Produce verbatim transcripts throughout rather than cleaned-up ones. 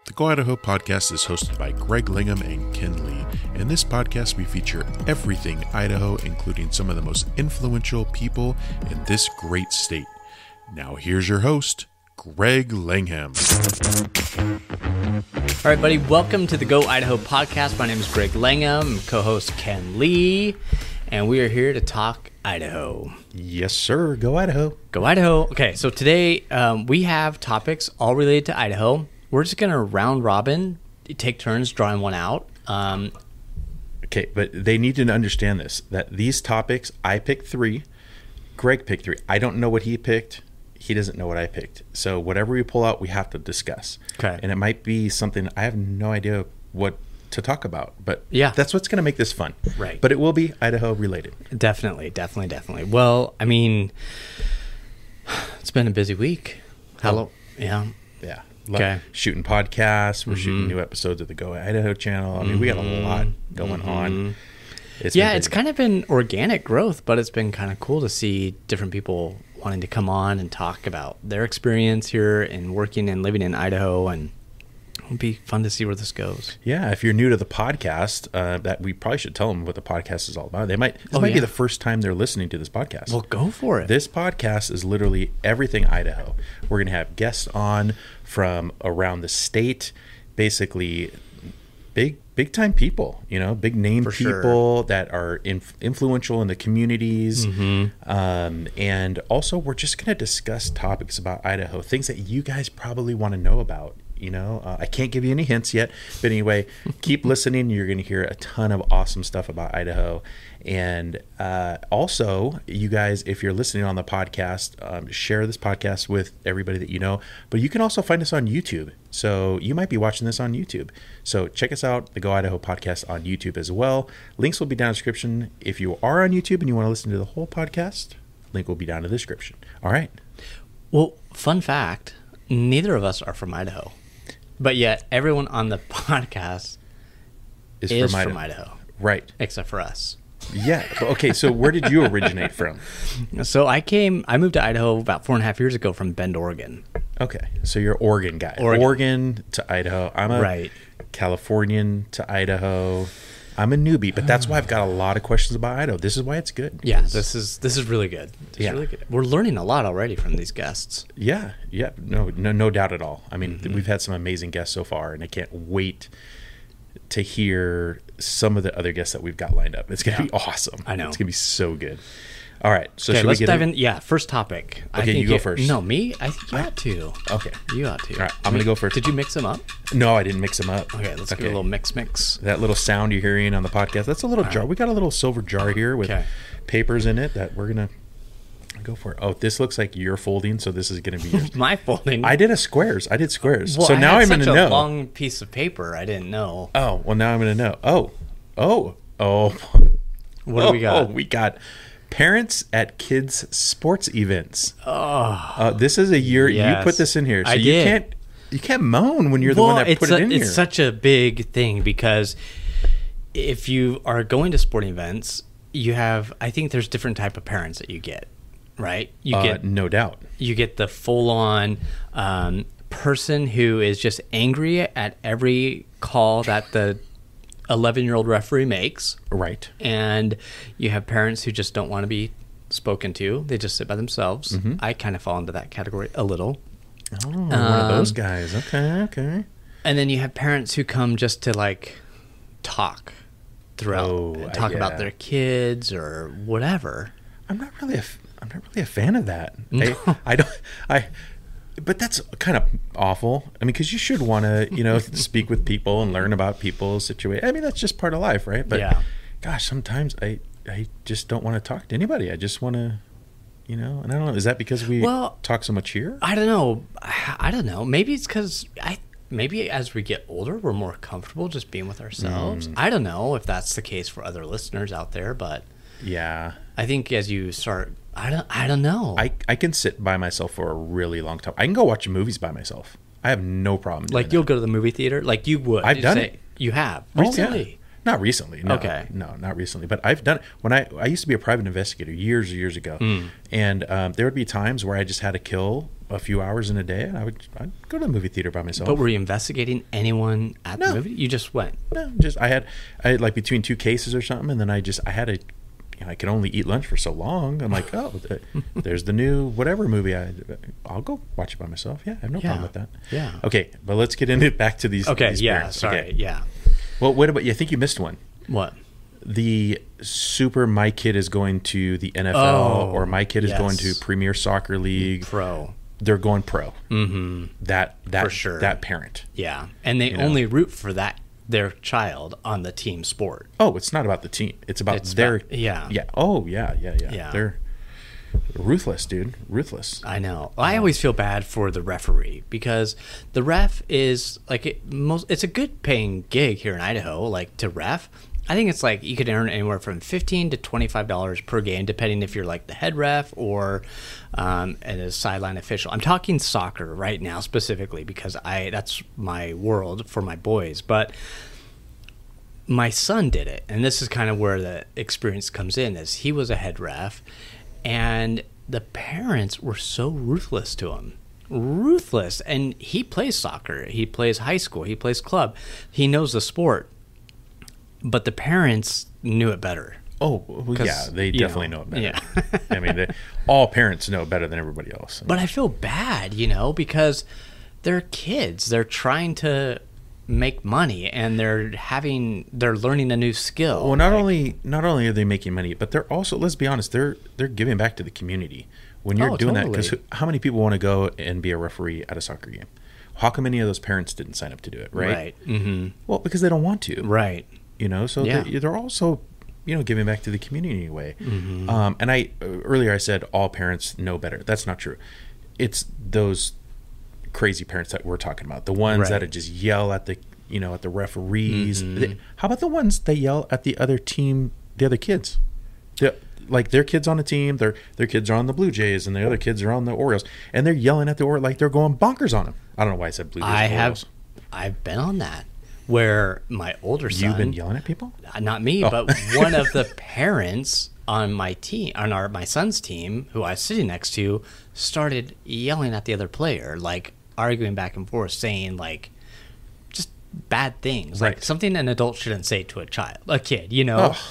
The Go Idaho podcast is hosted by Greg Lingham and Ken Lee. In this podcast, we feature everything Idaho, including some of the most influential people in this great state. Now here's your host, Greg Lingham. All right, buddy, welcome to the Go Idaho podcast. My name is Greg Lingham, co-host Ken Lee, and we are here to talk Idaho. Yes, sir. Go Idaho. Go Idaho. Okay, so today um, we have topics all related to Idaho. We're just going to round robin, take turns drawing one out. Um, okay, but they need to understand this, that these topics, I picked three, Greg picked three. I don't know what he picked. He doesn't know what I picked. So whatever we pull out, we have to discuss. Okay. And it might be something, I have no idea what to talk about. But yeah, that's what's going to make this fun. Right. But it will be Idaho related. Definitely, definitely, definitely. Well, I mean, it's been a busy week. Hello. Yeah. Yeah. Okay. Shooting podcasts. We're mm-hmm. shooting new episodes of the Go Idaho channel. I mean, mm-hmm. we got a lot going mm-hmm. on. It's yeah, it's kind of been organic growth, but it's been kind of cool to see different people wanting to come on and talk about their experience here and working and living in Idaho, and it'll be fun to see where this goes. Yeah, if you're new to the podcast, uh, that we probably should tell them what the podcast is all about. They might this oh, might yeah. be the first time they're listening to this podcast. Well, go for it. This podcast is literally everything Idaho. We're going to have guests on from around the state, basically big big time people, you know, big name For people sure. that are inf- influential in the communities. Mm-hmm. Um, and also we're just going to discuss topics about Idaho, things that you guys probably want to know about. You know, uh, I can't give you any hints yet, but anyway, keep listening. You're going to hear a ton of awesome stuff about Idaho. And uh, also, you guys, if you're listening on the podcast, um, share this podcast with everybody that you know. But you can also find us on YouTube. So you might be watching this on YouTube. So check us out, the Go Idaho podcast on YouTube as well. Links will be down in the description. If you are on YouTube and you want to listen to the whole podcast, link will be down in the description. All right. Well, fun fact, neither of us are from Idaho. But yet, everyone on the podcast is, is from, Idaho. from Idaho. Right. Except for us. Yeah. Okay, so where did you originate from? So I came, I moved to Idaho about four and a half years ago from Bend, Oregon. Okay, so you're Oregon guy. Oregon, Oregon to Idaho. I'm a right. Californian to Idaho. I'm a newbie, but that's why I've got a lot of questions about Idaho. This is why it's good. Yeah, this is this is really good. This yeah. is really good. We're learning a lot already from these guests. Yeah, yeah, no, no, no doubt at all. I mean, Mm-hmm. we've had some amazing guests so far, and I can't wait to hear some of the other guests that we've got lined up. It's gonna Yeah. be awesome. I know. It's gonna be so good. All right, so Okay, should let's we get dive in? in? Yeah, first topic. I Okay, think you go first. No, me? I think you ought to. Okay. You ought to. All right, I'm gonna go first. Did you mix them up? No, I didn't mix them up. Okay, let's do a little mix mix. That little sound you're hearing on the podcast, that's a little jar. We got a little silver jar here with Okay. papers in it that we're going to go for. Oh, this looks like you're folding, so this is going to be yours. My folding. I did a squares. I did squares. Well, so I now had I'm going to such know. a long piece of paper. I didn't know. Oh, well, now I'm going to know. Oh, oh, oh. What oh, do we got? Oh, we got parents at kids' sports events. Oh, Uh, this is a year. Yes. You put this in here. So I you did. can't you can't moan when you're the well, one that it's put a, it in it's here. such a big thing because if you are going to sporting events, you have, I think there's different type of parents that you get, right? You uh, get no doubt. you get the full-on um, person who is just angry at every call that the eleven-year-old referee makes, Right. and you have parents who just don't want to be spoken to. They just sit by themselves. Mm-hmm. I kind of fall into that category a little. Oh, one of those Um, guys. Okay, okay. And then you have parents who come just to like talk throughout, Oh, talk yeah. about their kids or whatever. I'm not really a, f- I'm not really a fan of that. No. I, I don't, I, but that's kind of awful. I mean, because you should want to, you know, speak with people and learn about people's situation. I mean, that's just part of life, right? But Yeah. gosh, sometimes I, I just don't want to talk to anybody. I just want to, you know, and I don't know. Is that because we Well, talk so much here? I don't know. I, I don't know. Maybe it's because I. Maybe as we get older, we're more comfortable just being with ourselves. Mm. I don't know if that's the case for other listeners out there, but Yeah. I think as you start, I don't. I don't know. I, I can sit by myself for a really long time. I can go watch movies by myself. I have no problem doing like you'll that. go to the movie theater, like you would. I've You done say- it. You have Oh, yeah. recently. Not recently. No, Okay. No, not recently. But I've done it. When I, I used to be a private investigator years and years ago. Mm. And um, there would be times where I just had to kill a few hours in a day, and I would I'd go to the movie theater by myself. But were you investigating anyone at No. the movie? You just went. No, just I had I had like between two cases or something, and then I just I had a, you know, I could only eat lunch for so long. I'm like, oh, th- there's the new whatever movie. I I'll go watch it by myself. Yeah, I have no Yeah. problem with that. Yeah. Okay, but let's get into back to these. Okay. these Yeah. parents. Sorry. Okay. Yeah. Well, what about you? I think you missed one. What? The super my kid is going to the N F L Oh, or my kid is yes. going to Premier Soccer League. Pro. They're going pro. Mm-hmm. That that For sure. that parent. Yeah. And they You know. only root for that their child on the team sport. Oh, it's not about the team. It's about It's their about- yeah. Yeah. Oh, yeah, yeah, yeah. Yeah. They're ruthless, dude. Ruthless. I know. I always feel bad for the referee because the ref is like it most. It's a good paying gig here in Idaho, like to ref. I think it's like you could earn anywhere from fifteen to twenty five dollars per game, depending if you're like the head ref or um, and a sideline official. I'm talking soccer right now specifically because I that's my world for my boys, but. My son did it, and this is kind of where the experience comes in. Is he was a head ref, and the parents were so ruthless to him, ruthless. And he plays soccer, he plays high school, he plays club, he knows the sport, but the parents knew it better. Oh, well, 'Cause, yeah, they you definitely know, know, it better. yeah. I mean, they, all parents know better than everybody else. But I feel bad, you know, because they're kids. They're trying to make money, and they're having they're learning a new skill. Well, not Like, only not only are they making money, but they're also, let's be honest, they're they're giving back to the community when you're Oh, doing that. totally. Because how many people want to go and be a referee at a soccer game? How come many of those parents didn't sign up to do it? Right. right, mm-hmm. Well, because they don't want to. right. You know, so Yeah. they, they're also, you know, giving back to the community in a way. Mm-hmm. Um, and I earlier I said all parents know better. That's not true. It's those crazy parents that we're talking about, the ones Right. that just yell at the, you know, at the referees. Mhm. They- how about the ones that yell at the other team, the other kids? The, like their kids on a team, their their kids are on the Blue Jays, and the other kids are on the Orioles, and they're yelling at the Orioles like they're going bonkers on them. I don't know why I said Blue Jays. I and have, Orioles. I've been on that where my older son. You've been yelling at people? Uh, Not me, Oh. but one of the parents on my team, on our my son's team, who I was sitting next to, started yelling at the other player, like arguing back and forth, saying like just bad things, like Right. something an adult shouldn't say to a child, a kid, you know. Ugh.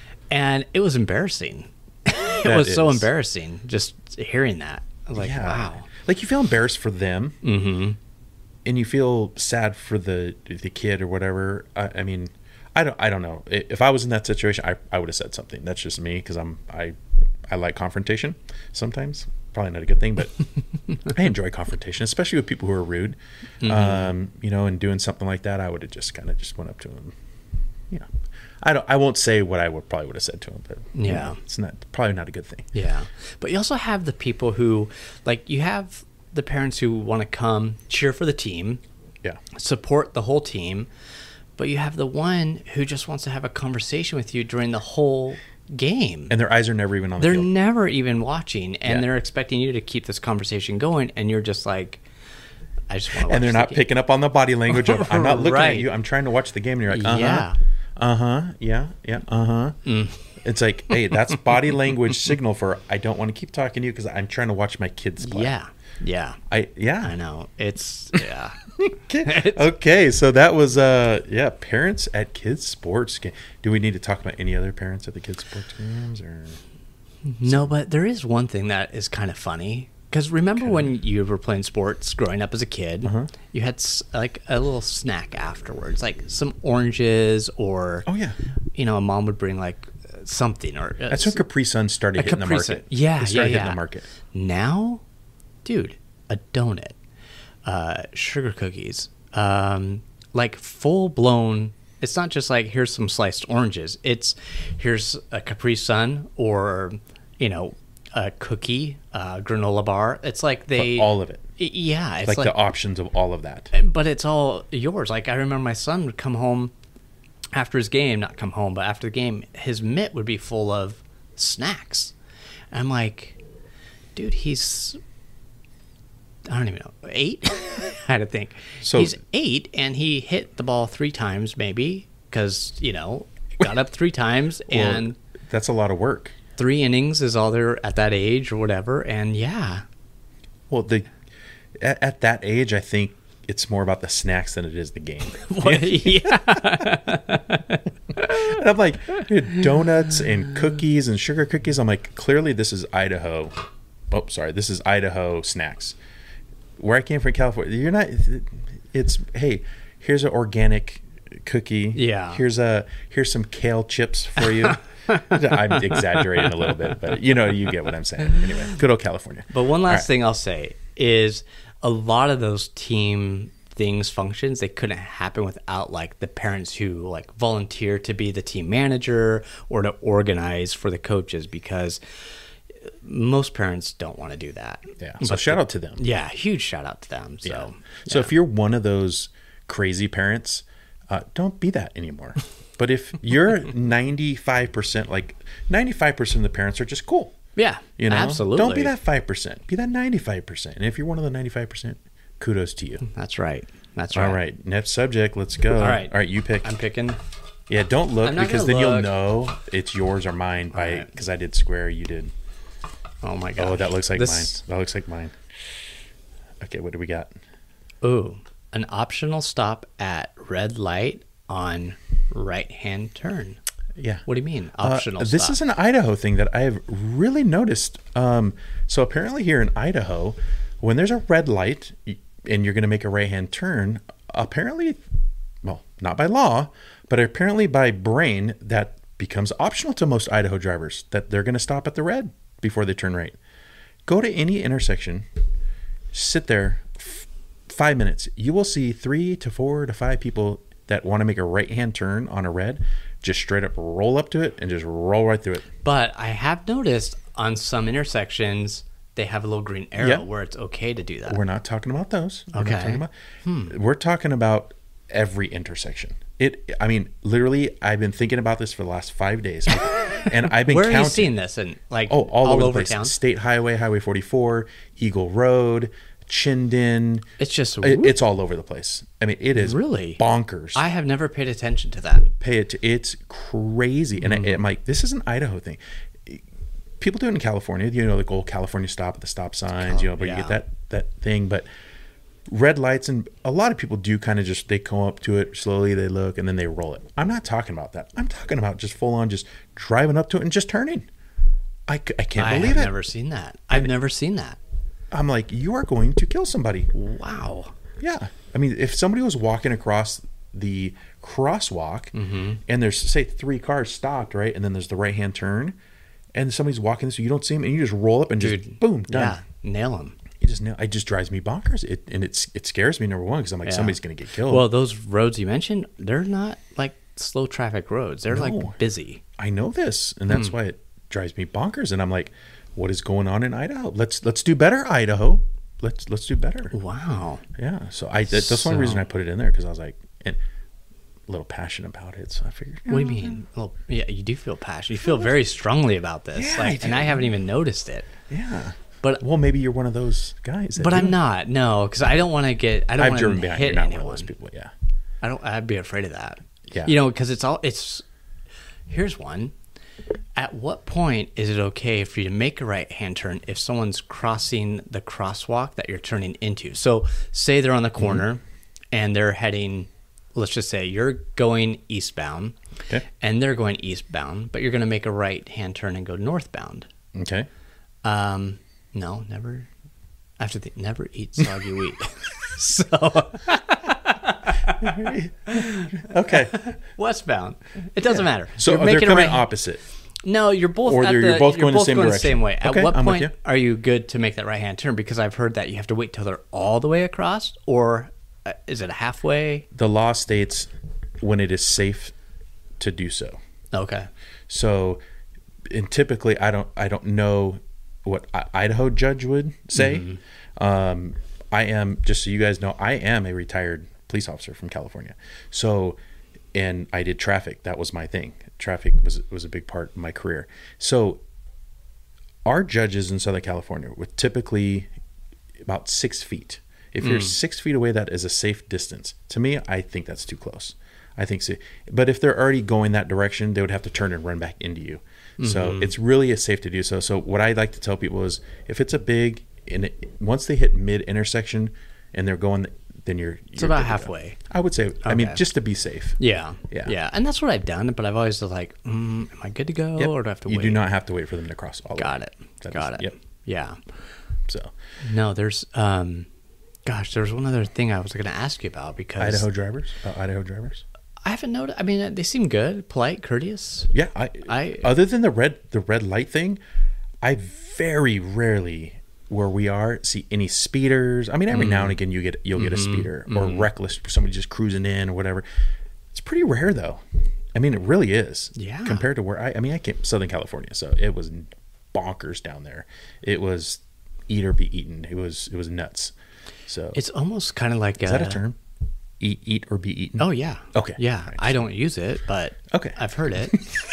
And it was embarrassing. it That was so is. embarrassing just hearing that. I was like, wow. Like you feel embarrassed for them, Mm-hmm. and you feel sad for the the kid or whatever. I, I mean, I don't I don't know. I- If I was in that situation, I, I would have said something. That's just me because I'm I I like confrontation sometimes. Probably not a good thing, but I enjoy confrontation, especially with people who are rude. Mm-hmm. Um, you know, and doing something like that, I would have just kind of just went up to him. You know, I don't. I won't say what I would probably would have said to him, but you Yeah. know, it's not probably not a good thing. Yeah. But you also have the people who, like, you have the parents who want to come cheer for the team, Yeah. support the whole team, but you have the one who just wants to have a conversation with you during the whole game. And their eyes are never even on the They're field. never even watching, and Yeah. they're expecting you to keep this conversation going, and you're just like, I just want to watch And they're the not game. picking up on the body language of, I'm not looking Right. at you, I'm trying to watch the game. And you're like, uh-huh, Yeah. uh-huh, yeah, yeah, uh-huh. Mm. It's like, hey, that's body language signal for I don't want to keep talking to you because I'm trying to watch my kids play. Yeah. Yeah. I yeah. I know. It's, yeah. Okay. Okay, so that was uh yeah, parents at kids sports game. Do we need to talk about any other parents at the kids sports games or No, but there is one thing that is kind of funny. Because remember Okay. when you were playing sports growing up as a kid, Uh-huh. you had s- like a little snack afterwards, like some oranges or, Oh yeah. you know, a mom would bring like uh, something or uh, That's when Capri Sun started a hitting Capri the Sun. market. Yeah, They started yeah, hitting yeah. the market. Now, dude, a donut, uh, sugar cookies, um, like full blown. It's not just like here's some sliced oranges. It's here's a Capri Sun or you know a cookie, uh, granola bar. It's like they But all of it. Y- Yeah, it's Like, like, the options of all of that. but it's all yours. Like I remember my son would come home after his game, not come home, but after the game, his mitt would be full of snacks. And I'm like, dude, he's I don't even know, eight? I had to think. So- he's eight, and he hit the ball three times, maybe, because, you know, got up three times, Well, and that's a lot of work. three innings is all there at that age or whatever. And yeah, Well, the at, at that age, I think it's more about the snacks than it is the game. What? Yeah. And I'm like, dude, donuts and cookies and sugar cookies. I'm like, clearly this is Idaho. Oh, sorry, this is Idaho snacks. Where I came from, California, you're not. It's hey, here's an organic cookie. Yeah. Here's a here's some kale chips for you. I'm exaggerating a little bit, but you know, you get what I'm saying. Anyway, good old California. But one last All right. thing I'll say is a lot of those team things, functions, they couldn't happen without like the parents who like volunteer to be the team manager or to organize for the coaches, because most parents don't want to do that. Yeah. So But shout the- out to them. Yeah, huge shout out to them. So, Yeah. So yeah. if you're one of those crazy parents, uh, don't be that anymore. But if you're ninety-five percent, like ninety-five percent of the parents are just cool. yeah, You know, absolutely. Don't be that five percent. Be that ninety-five percent. And if you're one of the ninety-five percent, kudos to you. That's right. That's right. All right. Next subject. Let's go. All right. All right. You pick. I'm picking. Yeah. Don't look, I'm not because gonna then you'll look. know it's yours or mine by right. because I did square. You did. Oh my god. Oh, that looks like This- mine. That looks like mine. Okay. What do we got? Ooh, an optional stop at red light on right hand turn. Yeah. What do you mean Uh, optional this stop? is an Idaho thing that I have really noticed. Um, so apparently here in Idaho, when there's a red light y- and you're going to make a right-hand turn, apparently, well, not by law, but apparently by brain, that becomes optional to most Idaho drivers, that they're going to stop at the red before they turn right. Go to any intersection, sit there, f- five minutes. You will see three to four to five people that want to make a right-hand turn on a red, just straight up roll up to it and just roll right through it. But I have noticed on some intersections they have a little green arrow Yeah. where it's okay to do that. We're not talking about those. We're Okay. not talking about, We're talking about every intersection. It. I mean, literally, I've been thinking about this for the last five days, and I've been Where counting. are you seeing this? And like Oh, all, over, the place. town? State Highway, Highway forty-four, Eagle Road, Chinden. It's just It- it's all over the place. I mean, it is Really? bonkers. I have never paid attention to that. Pay it. It's crazy, and I, I'm like, this is an Idaho thing. People do it in California. You know, like old California stop at the stop signs. You know, where yeah. you get that that thing, but. Red lights, and a lot of people do kind of just, they come up to it slowly, they look, and then they roll it. I'm not talking about that. I'm talking about just full on just driving up to it and just turning. I, c- I can't I believe have it. never seen that. I've never seen that. I'm like, you are going to kill somebody. Wow. Yeah. I mean, if somebody was walking across the crosswalk Mm-hmm. and there's, say, three cars stopped, right? And then there's the right hand turn, and somebody's walking this, you don't see them, and you just roll up and just Dude, boom, done. Yeah, nail them. It just, it just drives me bonkers. It, and it's, it scares me, number one, because I'm like, Yeah. somebody's going to get killed. Well, those roads you mentioned, they're not like slow traffic roads. They're No. like busy. I know this, and Hmm. that's why it drives me bonkers. And I'm like, what is going on in Idaho? Let's let's do better, Idaho. Let's let's do better. Wow. Yeah. So I that, that's one So- reason I put it in there, because I was like, and a little passionate about it. So I figured. What do you mean? Well, yeah, you do feel passion. You feel very strongly about this. Yeah, like, I and do. I haven't even noticed it. Yeah. But Well, maybe you're one of those guys. That but do. I'm not. No, because I don't want to get. I don't I've want driven to behind. hit You're not anyone. one of those people. Yeah. I don't. I'd be afraid of that. Yeah. You know, because it's all. It's. Here's one. At what point is it okay for you to make a right hand turn if someone's crossing the crosswalk that you're turning into? So, say they're on the corner Mm-hmm. and they're heading. Let's just say you're going eastbound, Okay. and they're going eastbound, but you're going to make a right hand turn and go northbound. Okay. Um, no, never. I have to think. Never eat soggy wheat. So Okay. westbound. It doesn't matter. So You're they're making a coming right- opposite. No, you're both. Or at they're- the, you're both going the same going direction. same way. At Okay, what I'm with point you. are you good to make that right hand turn? Because I've heard that you have to wait till they're all the way across, or uh, is it halfway? The law states when it is safe to do so. Okay. So, and typically, I don't, I don't know what I- Idaho judge would say. Mm-hmm. Um, I am, just so you guys know, I am a retired police officer from California. So, and I did traffic. That was my thing. Traffic was was a big part of my career. So, our judges in Southern California were typically about six feet. If you're six feet away, that is a safe distance. To me, I think that's too close. I think so. But if they're already going that direction, they would have to turn and run back into you. So it's really a safe to do so. So what I like to tell people is, if it's a big in it, once they hit mid intersection and they're going, then you're, It's you're about good to go. halfway. I would say. I mean, Okay. just to be safe. Yeah. Yeah. Yeah. And that's what I've done, but I've always been like, mm, am I good to go Yep. or do I have to you wait? do not have to wait for them to cross all the Got way. it. That Got is- it. Yep. Yeah. So No, there's, um, gosh, there was one other thing I was going to ask you about because Idaho drivers, uh, Idaho drivers. I haven't noticed. I mean, they seem good, polite, courteous. Yeah, I, I- other than the red the red light thing, I very rarely where we are see any speeders. I mean, every Mm. now and again you get you'll get Mm-hmm. a speeder or reckless somebody just cruising in or whatever. It's pretty rare though. I mean, it really is. Yeah. Compared to where I I mean, I came Southern California, so it was bonkers down there. It was eat or be eaten. It was it was nuts. So It's almost kind of like is that a term? Eat eat or be eaten? Oh yeah. Okay. Yeah, Right. I don't use it, but Okay. I've heard it.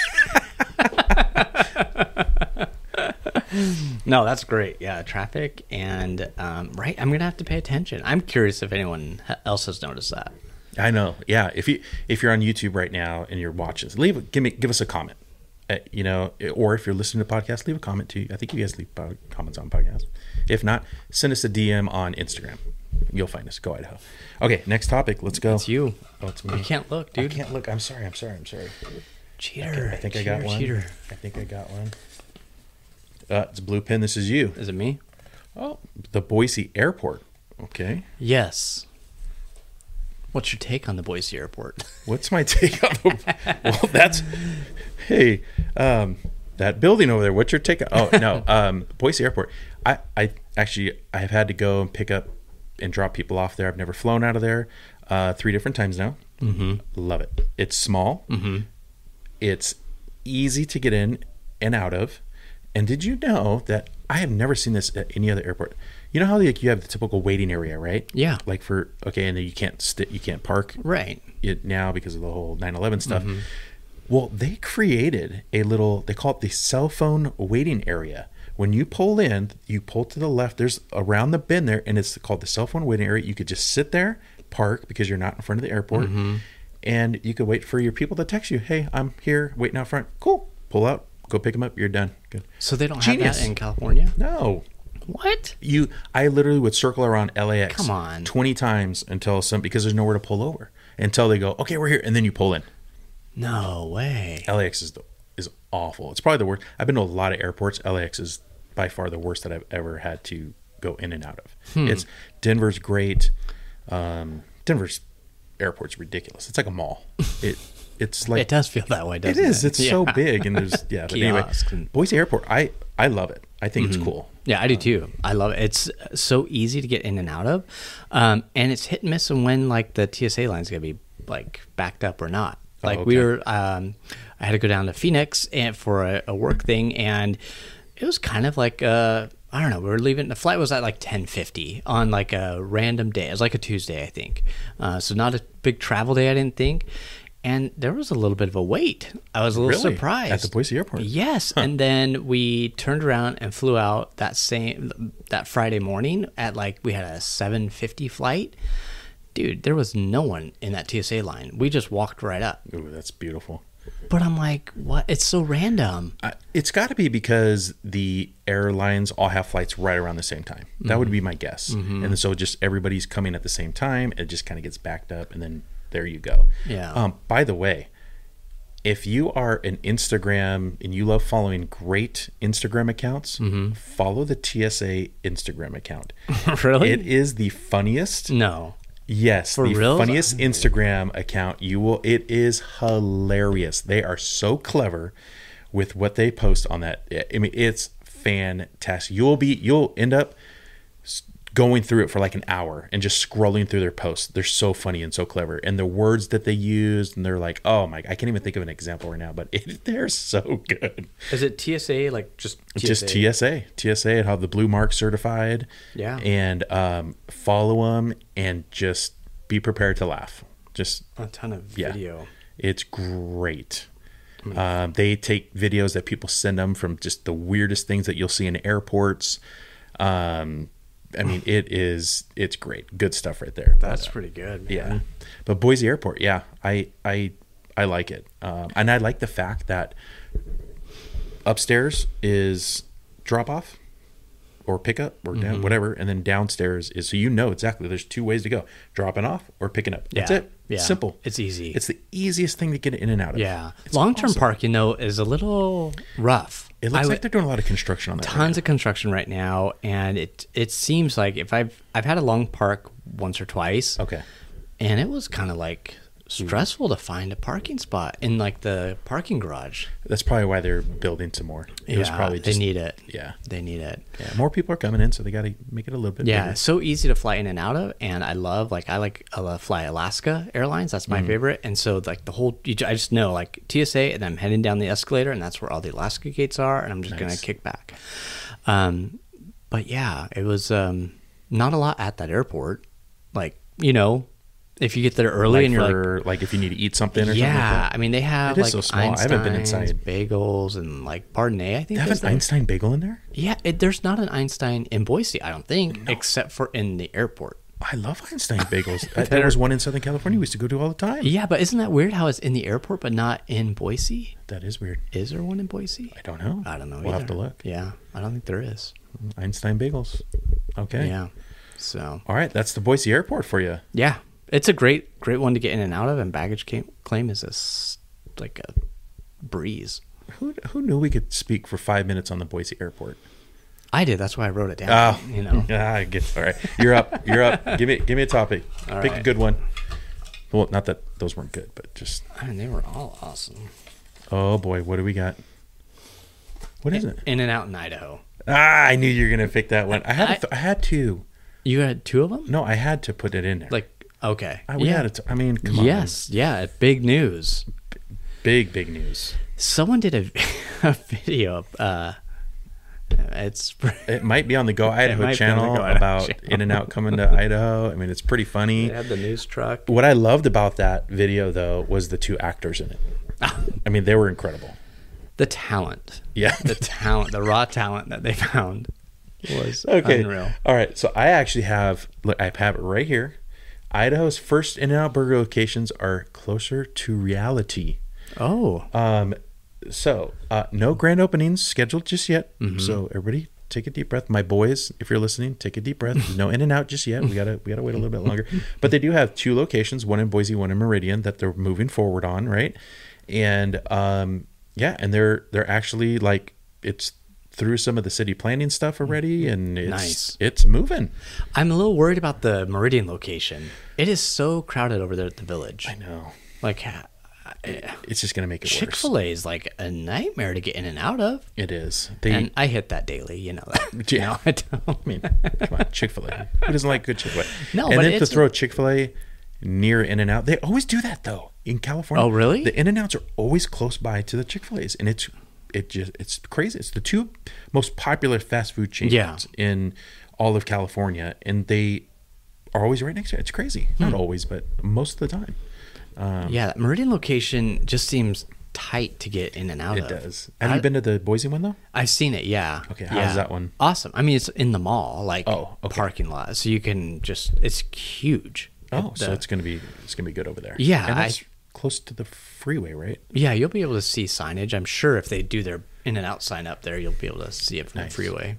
No, that's great. Yeah, traffic and um, right. I'm gonna have to pay attention. I'm curious if anyone else has noticed that. I know. Yeah. If you if you're on YouTube right now and you're watching, leave give me give us a comment. Uh, you know, or if you're listening to podcasts, leave a comment too. I think you guys leave po- comments on podcasts. If not, send us a D M on Instagram. You'll find us. Go Idaho. Okay, next topic. Let's go. It's you. Oh, it's me. You can't look, I dude. can't look. I'm sorry. I'm sorry. I'm sorry. Cheater. I think I cheater, got one. Cheater. I think I got one. Uh, it's a blue pen. This is you. Is it me? Oh, the Boise Airport. Okay. Yes. What's your take on the Boise Airport? What's my take on the? Well, that's. Hey, um, that building over there. What's your take? Oh no, um, Boise Airport. I, I actually I have had to go and pick up and drop people off there. I've never flown out of there. Uh, three different times now. Mm-hmm. Love it. It's small. Mm-hmm. It's easy to get in and out of. And did you know that I have never seen this at any other airport? You know how like you have the typical waiting area, right? Yeah. Like for okay, and then you can't st- you can't park Right. it now because of the whole nine eleven stuff. Mm-hmm. Well, they created a little, they call it the cell phone waiting area. When you pull in, you pull to the left, there's around the bend there, and it's called the cell phone waiting area. You could just sit there, park because you're not in front of the airport, Mm-hmm. and you could wait for your people to text you, hey, I'm here waiting out front. Cool. Pull out, go pick them up, you're done. Good. So they don't Genius. have that in California? No. What? You, I literally would circle around L A X Come on. twenty times until some, because there's nowhere to pull over, until they go, okay, we're here, and then you pull in. No way. L A X is the, is awful. It's probably the worst. I've been to a lot of airports. L A X is by far the worst that I've ever had to go in and out of. Hmm. It's Denver's great. Um, Denver's airport's ridiculous. It's like a mall. It it's like It does feel that way, it doesn't it? is. It's so Yeah. big and there's yeah. But anyway, Kiosks and- Boise Airport. I I love it. I think Mm-hmm. it's cool. Yeah, I do too. I love it. It's so easy to get in and out of, um, and it's hit and miss on when like the T S A line's gonna be like backed up or not. Oh, Like we okay. were, um, I had to go down to Phoenix and for a, a work thing, and it was kind of like uh, I don't know. We were leaving. The flight was at like ten fifty on like a random day. It was like a Tuesday, I think. Uh, so not a big travel day, I didn't think. And there was a little bit of a wait. I was a little Really? surprised At the Boise Airport? Yes, and then we turned around and flew out that same that Friday morning at like we had a seven fifty flight. Dude, there was no one in that T S A line. We just walked right up. Ooh, that's beautiful. But I'm like, what? It's so random. I, it's got to be because the airlines all have flights right around the same time. That Mm-hmm. would be my guess. And so just everybody's coming at the same time. It just kind of gets backed up, and then there you go. Yeah. Um, by the way, if you are an Instagram and you love following great Instagram accounts, Mm-hmm. follow the T S A Instagram account. Really? It is the funniest. No. Yes, For the real? funniest Instagram account you will. It is hilarious. They are so clever with what they post on that. I mean, it's fantastic. You'll be, you'll end up s- going through it for like an hour and just scrolling through their posts. They're so funny and so clever, and the words that they use, and they're like, oh my, I can't even think of an example right now, but it, they're so good. Is it T S A like just T S A? Just T S A, T S A, and have the blue mark certified. Yeah. And um, follow them and just be prepared to laugh. Just A ton of Yeah. video. it's great. Um, they take videos that people send them from just the weirdest things that you'll see in airports. Um, I mean, it is it's great, good stuff right there. That's But, uh, pretty good. yeah. Man. But Boise Airport, yeah, I I I like it, um, and I like the fact that upstairs is drop off, or pickup or down, whatever, and then downstairs is so you know exactly. There's two ways to go: dropping off or picking up. That's Yeah. it. Yeah. It's simple. It's easy. It's the easiest thing to get in and out of. Yeah. It's Long-term awesome. parking, though, is a little rough. It looks I like would- they're doing a lot of construction on that. right tons of construction right now, and it it seems like if I've I've had a long park once or twice, now. Okay. and it was kind of like stressful to find a parking spot in like the parking garage. That's probably why they're building some more. It was Yeah, probably just they need it. Yeah. They need it. Yeah. More people are coming in, so they got to make it a little bit. Yeah, bigger. it's so easy to fly in and out of, and I love like I like I love fly Alaska Airlines. That's Mm-hmm. my favorite, and so like the whole you, ju- I just know like T S A, and I'm heading down the escalator, and that's where all the Alaska gates are, and I'm just gonna Nice. kick back. Um, but yeah, it was um not a lot at that airport. Like you know, if you get there early Like and you're for like, if you need to eat something or like, something. yeah, Like that. I mean they have It is like so small. I haven't been Einstein's, inside. bagels, and like Pardonnay. I think They have there's an there. Einstein bagel in there. Yeah, it, there's not an Einstein in Boise, I don't think, except for in the airport. I love Einstein bagels. Uh, there was one in Southern California we used to go to all the time. Yeah, but isn't that weird how it's in the airport but not in Boise? That is weird. Is there one in Boise? I don't know. I don't know. We'll have either. to look. Yeah, I don't think there is. Einstein bagels. Okay. Yeah. So, All right. That's the Boise Airport for you. yeah, it's a great, great one to get in and out of, and baggage ca- claim is a, s- like a breeze. Who who knew we could speak for five minutes on the Boise Airport? I did. That's why I wrote it down. Oh, you know. Ah, I get, all right. You're up. You're up. Give me give me a topic. All Pick a right. good one. Well, not that those weren't good, but just I mean, they were all awesome. oh boy, what do we got? What is it? In and out in Idaho. Ah, I knew you were gonna pick that one. I had I- to, I had to. You had two of them? No, I had to put it in there. Like, okay. I, we yeah. had it. I mean, come on. Yes. Yeah. Big news. Big big news. Someone did a, a video. Uh, it's It might be on the Go Idaho might be on the channel Go Idaho about channel. In and Out coming to Idaho. I mean, it's pretty funny. they had the news truck. What I loved about that video, though, was the two actors in it. I mean, they were incredible. The talent, Yeah. the talent, the raw talent that they found was Okay. unreal. All right. So I actually have, look, I have it right here. Idaho's first In and Out burger locations are closer to reality. Oh, Um, so uh, no grand openings scheduled just yet. Mm-hmm. So everybody, take a deep breath. My boys, if you're listening, take a deep breath. No In and Out just yet. We gotta we gotta wait a little bit longer. But they do have two locations, one in Boise, one in Meridian, that they're moving forward on, right? And um, yeah, and they're they're actually like it's through some of the city planning stuff already, and it's Nice. it's moving. I'm a little worried about the Meridian location. It is so crowded over there at the village. I know. Like, ha- It's just gonna make it Chick worse. Fil A is like a nightmare to get in and out of, It is. They, and I hit that daily. You know that. Yeah. No, I don't. I mean, come on, Chick Fil A. Who doesn't like good Chick Fil A? No, and but then to it's- throw Chick Fil A near In and Out, they always do that though in California. Oh, really? The In and Outs are always close by to the Chick Fil A's, and it's it just it's crazy. It's the two most popular fast food chains Yeah. in all of California, and they are always right next to it. It's crazy. Not Hmm. always, but most of the time. Um, Yeah, that Meridian location just seems tight to get in and out It of. does. Have I- you been to the Boise one though? I've seen it, yeah. Okay, how's yeah. that one? Awesome. I mean, it's in the mall, like Oh, okay. parking lot, so you can just. It's huge. Oh, It- so the- it's gonna be it's gonna be good over there. Yeah, and that's I- close to the freeway, right? yeah, you'll be able to see signage. I'm sure if they do their in and out sign up there, you'll be able to see it from Nice. the freeway.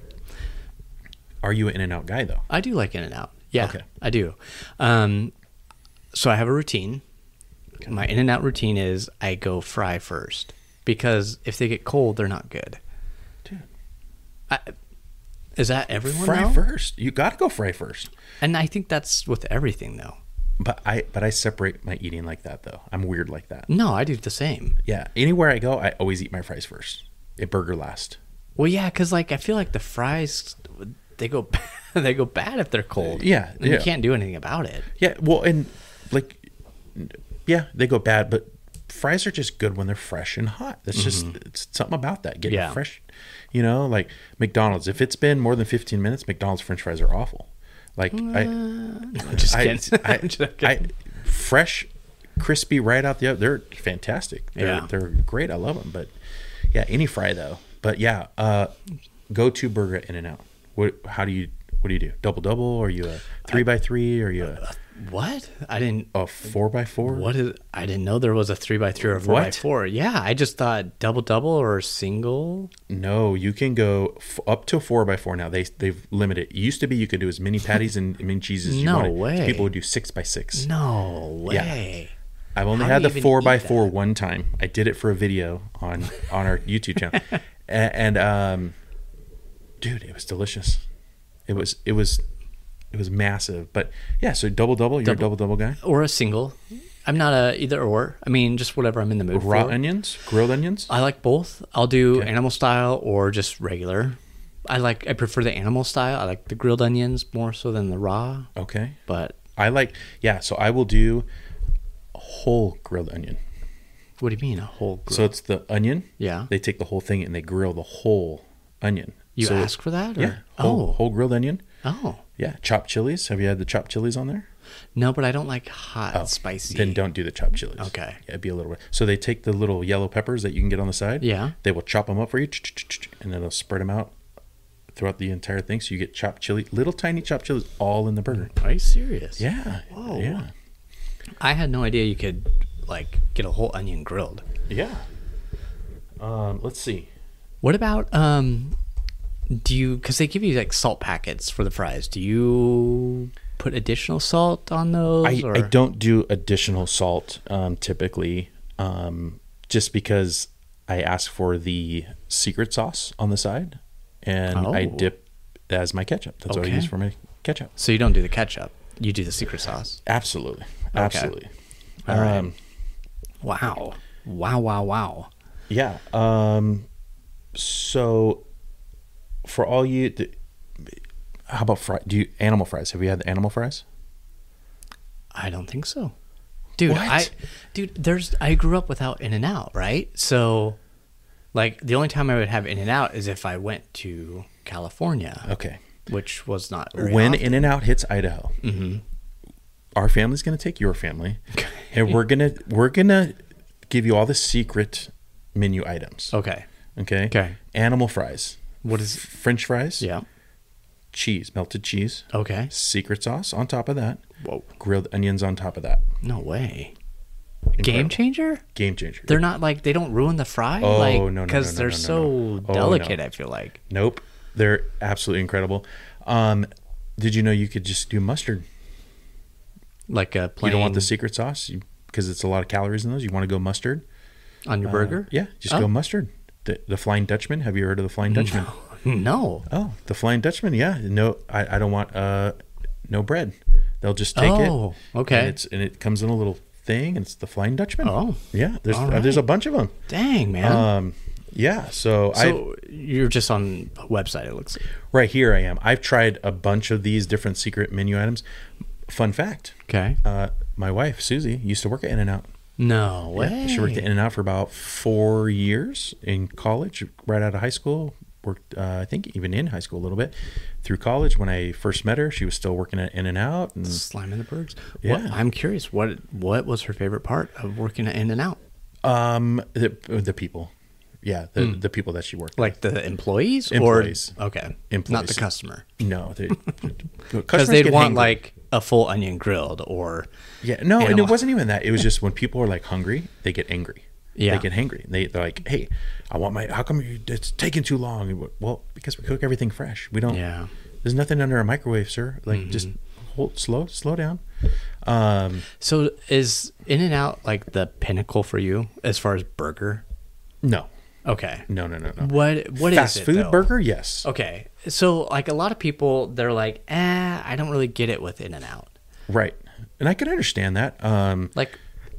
Are you an In and Out guy though? I do like in and out. Yeah, Okay. I do. Um, so I have a routine. My in and out routine is I go fry first because if they get cold, they're not good. Dude. I, is that everyone? Fry though? first. You got to go fry first. And I think that's with everything, though. But I but I separate my eating like that though. I'm weird like that. No, I do the same. Yeah. Anywhere I go, I always eat my fries first. A burger last. Well, yeah, because like I feel like the fries, they go they go bad if they're cold. Yeah, and yeah. you can't do anything about it. Yeah. Well, and like, yeah, they go bad, but fries are just good when they're fresh and hot. That's just it's something about that. Getting Yeah. fresh. You know, like McDonald's. If it's been more than fifteen minutes, McDonald's French fries are awful. Like I. I'm just I, kidding. I, I'm just I, kidding. fresh, crispy right out the oven. They're fantastic. They're, Yeah. they're great. I love them. But yeah, any fry though. But yeah, uh, go to burger In and Out. What? How do you? What do you do? Double double? Or are you a three by three? Or are you a What? I didn't. A four by four? What is? I didn't know there was a three by three or a four by What? four. Yeah, I just thought double double or single. No, you can go f- up to four by four now. They they've limited. It used to be you could do as many patties and mini cheeses as you No wanted. way. People would do six by six. No way. I've only How had do the you even four by eat four that? one time. I did it for a video on on our YouTube channel, and, and um, dude, it was delicious. It was it was it was massive. But yeah, so double double. You're Double. a double double guy. Or a single. I'm not a either or. I mean, just whatever I'm in the mood Raw for. onions, grilled onions. I like both. I'll do Okay. animal style or just regular. I like. I prefer the animal style. I like the grilled onions more so than the raw. Okay, But I like yeah. So I will do a whole grilled onion. what do you mean a whole grill? So it's the onion. yeah. They take the whole thing and they grill the whole onion. You So- ask for that? Or? Yeah, whole, whole grilled onion. Oh. Oh. Yeah, chopped chilies. Have you had the chopped chilies on there? No, but I don't like hot, Oh, spicy. Then don't do the chopped chilies. Okay. Yeah, it'd be a little bit. So they take the little yellow peppers that you can get on the side. Yeah. They will chop them up for you, and then they'll spread them out throughout the entire thing. So you get chopped chili, little tiny chopped chilies, all in the burger. Are you serious? Yeah. Whoa. Yeah. I had no idea you could like get a whole onion grilled. Yeah. Um, let's see. What about um do you cuz they give you like salt packets for the fries. Do you put additional salt on those I, or I don't do additional salt um, typically, um, just because I ask for the secret sauce on the side, and I Oh. dip as my ketchup. That's what I Okay. use for my ketchup. So you don't do the ketchup. You do the secret sauce. Absolutely, absolutely. All right. Um, Wow. Wow, wow, wow. yeah. Um, so for all you, th- how about fry? Do you animal fries? Have you had the animal fries? I don't think so. Dude, What? I dude, there's I grew up without In-N-Out, right? So like the only time I would have In-N-Out is if I went to California, Okay. which was not very When often. In-N-Out hits Idaho, Mhm. our family's going to take your family, and we're gonna we're gonna give you all the secret menu items. Okay. Okay. Okay. Animal fries. What is French fries. Yeah. Cheese, melted cheese. Okay. Secret sauce on top of that. Whoa. Grilled onions on top of that. No way. Game Incredible. changer? Game changer. They're not like they don't ruin the fry Oh, like no, no, no, cuz no, they're no, no, so no. Oh, delicate, no. I feel like. Nope. They're absolutely incredible. Um, did you know you could just do mustard? Like a plain You don't want the secret sauce because it's a lot of calories in those. You want to go mustard? on your Uh, burger? yeah, just Oh. go mustard. The, the Flying Dutchman. Have you heard of the Flying Dutchman? No. Oh, the Flying Dutchman. Yeah. No, I, I don't want uh, no bread. They'll just take it. Oh, okay. And, it's, and it comes in a little thing, and it's the Flying Dutchman. Oh. Yeah. There's All uh, there's a right. bunch of them. Dang, man. Um, yeah. So, I so you're just on a website, it looks like. right here I am. I've tried a bunch of these different secret menu items. Fun fact: Okay. uh, my wife Susie used to work at In-N-Out. No way. Yeah, she worked at In-N-Out for about four years in college, right out of high school. Worked, uh, I think, even in high school a little bit. Through college, when I first met her, she was still working at In-N-Out. And Slamming the birds. Yeah. What, I'm curious. What what was her favorite part of working at In-N-Out? um, the, the people, yeah, the the people that she worked. Like the employees, Employees. or okay, not Employees. the customer, with. No, they, because customers they'd get want hangry. like a full onion grilled or yeah, no, and animal. it wasn't even that. It was just when people are like hungry, they get angry. Yeah. They get hangry. They, they're like, hey, I want my, how come you, it's taking too long? And we- Well, because we cook everything fresh. We don't, yeah. there's nothing under a microwave, sir. Like, just hold, slow, slow down. Um, So is In-N-Out like the pinnacle for you as far as burger? no, Okay. no, no, no, no. What what is Fast it, food though? burger? Yes. Okay. So like a lot of people, they're like, eh, I don't really get it with In-N-Out. Right. And I can understand that. Um, Like,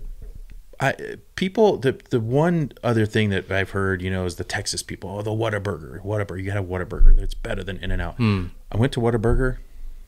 I people the the one other thing that I've heard, you know, is the Texas people. Oh, the Whataburger, Whataburger. You got to have Whataburger. That's better than In-N-Out. Hmm. I went to Whataburger.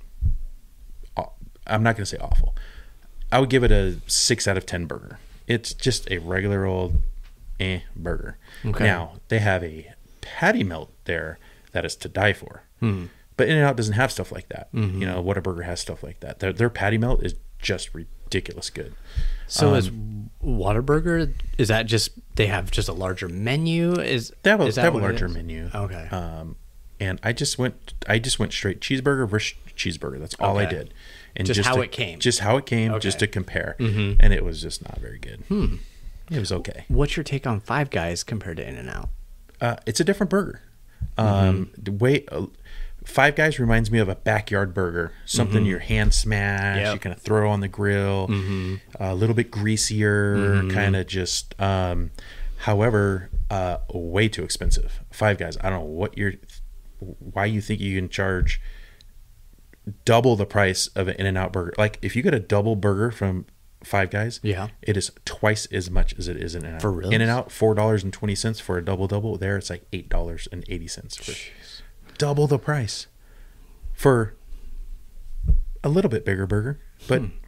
Aw- I'm not going to say awful. I would give it a six out of ten burger. It's just a regular old eh burger. Okay. Now they have a patty melt there that is to die for. Hmm. But In-N-Out doesn't have stuff like that. Mm-hmm. You know, Whataburger has stuff like that. Their, their patty melt is just ridiculous good. so Um, is Whataburger, is that just, they have just a larger menu? Is They have a, is they have a what it larger is? menu. Okay. Um, and I just went I just went straight cheeseburger versus cheeseburger. That's all I Okay. did. And Just how to, it came. Just how it came, Okay. just to compare. Mhm. And it was just not very good. Hmm. It was okay. What's your take on Five Guys compared to In-N-Out? Uh, it's a different burger. Mm-hmm. Um, the way uh, Five Guys reminds me of a backyard burger, something your hand smash, Yep. you kind of throw on the grill, Mm-hmm. a little bit greasier, kind of just. Um, however, uh, way too expensive. Five Guys, I don't know what you're, why you think you can charge double the price of an In-N-Out burger. Like if you get a double burger from Five Guys, Yeah. it is twice as much as it is in In-N-Out. For reals? In-N-Out, four dollars and twenty cents for a double double. There, it's like eight dollars and eighty cents for double the price for a little bit bigger burger. But Hmm.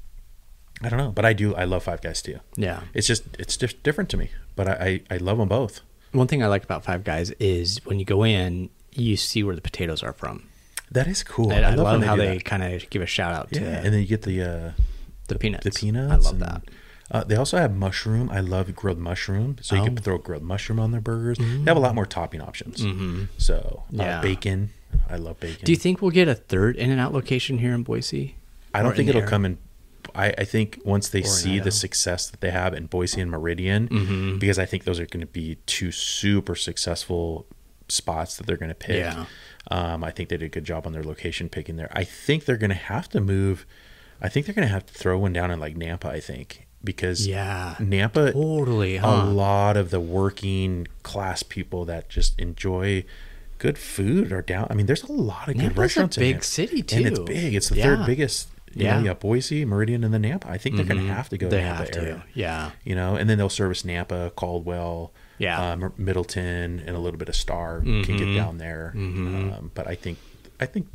I don't know. But I do. I love Five Guys too. Yeah. It's just it's just different to me. But I I, I love them both. One thing I like about Five Guys is when you go in, you see where the potatoes are from. That is cool. And I, love, when how do they that. kind of give a shout out Yeah, to and then you get the uh, the peanuts. the peanuts. I love and, that. Uh, they also have mushroom. I love grilled mushroom. So you Oh. can throw grilled mushroom on their burgers. They have a lot more topping options. Mm-hmm. So uh, Yeah. bacon. I love bacon. Do you think we'll get a third In-N-Out location here in Boise? I don't Or think in it'll there? come in. I, I think once they Or in see Idaho. the success that they have in Boise and Meridian, Mhm. because I think those are going to be two super successful spots that they're going to pick. Yeah. Um, I think they did a good job on their location picking there. I think they're going to have to move. I think they're going to have to throw one down in like Nampa, I think, because Yeah. Nampa, Totally, a huh? lot of the working class people that just enjoy good food are down. I mean, there's a lot of good Nampa's a restaurants in big there. city, And it's too. big. It's the Yeah. third biggest. You Yeah. know, you got Boise, Meridian, and then Nampa. I think they're going to have to go They to Nampa have to. area. Yeah. You know, and then they'll service Nampa, Caldwell, Yeah. um, Middleton, and a little bit of Star can get Mhm. down there. Mhm. Um, but I think, I think,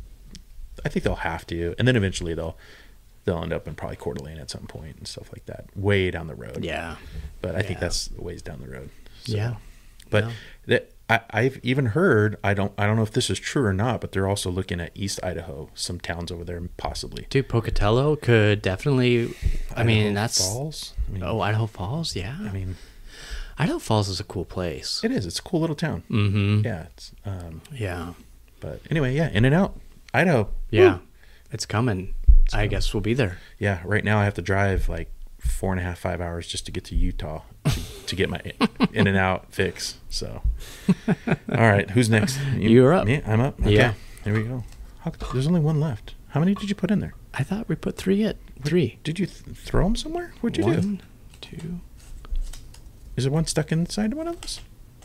I think they'll have to, and then eventually they'll they'll end up in probably Coeur d'Alene at some point and stuff like that, way down the road. Yeah. But I think Yeah. that's ways down the road. So, Yeah. But Yeah. that I, I've even heard. I don't. I don't know if this is true or not. But they're also looking at East Idaho, some towns over there, possibly. Dude, Pocatello could definitely. I mean, Idaho that's. Falls. I mean, Oh, Idaho Falls, yeah. I mean, Idaho Falls is a cool place. it is. It's a cool little town. Mm-hmm. Yeah. It's. Um. Yeah. But anyway, yeah. In and out, Idaho. Yeah. Woo. It's coming. I coming. guess we'll be there. Yeah. Right now, I have to drive like four and a half, five hours just to get to Utah to, to get my in and out fix. So, all right. Who's next? You, You're up. Me? I'm up. Okay. Yeah. There we go. How, there's only one left. How many did you put in there? I thought we put three at three. Did you th- throw them somewhere? What'd you do? One, two. Is there one stuck inside one of those?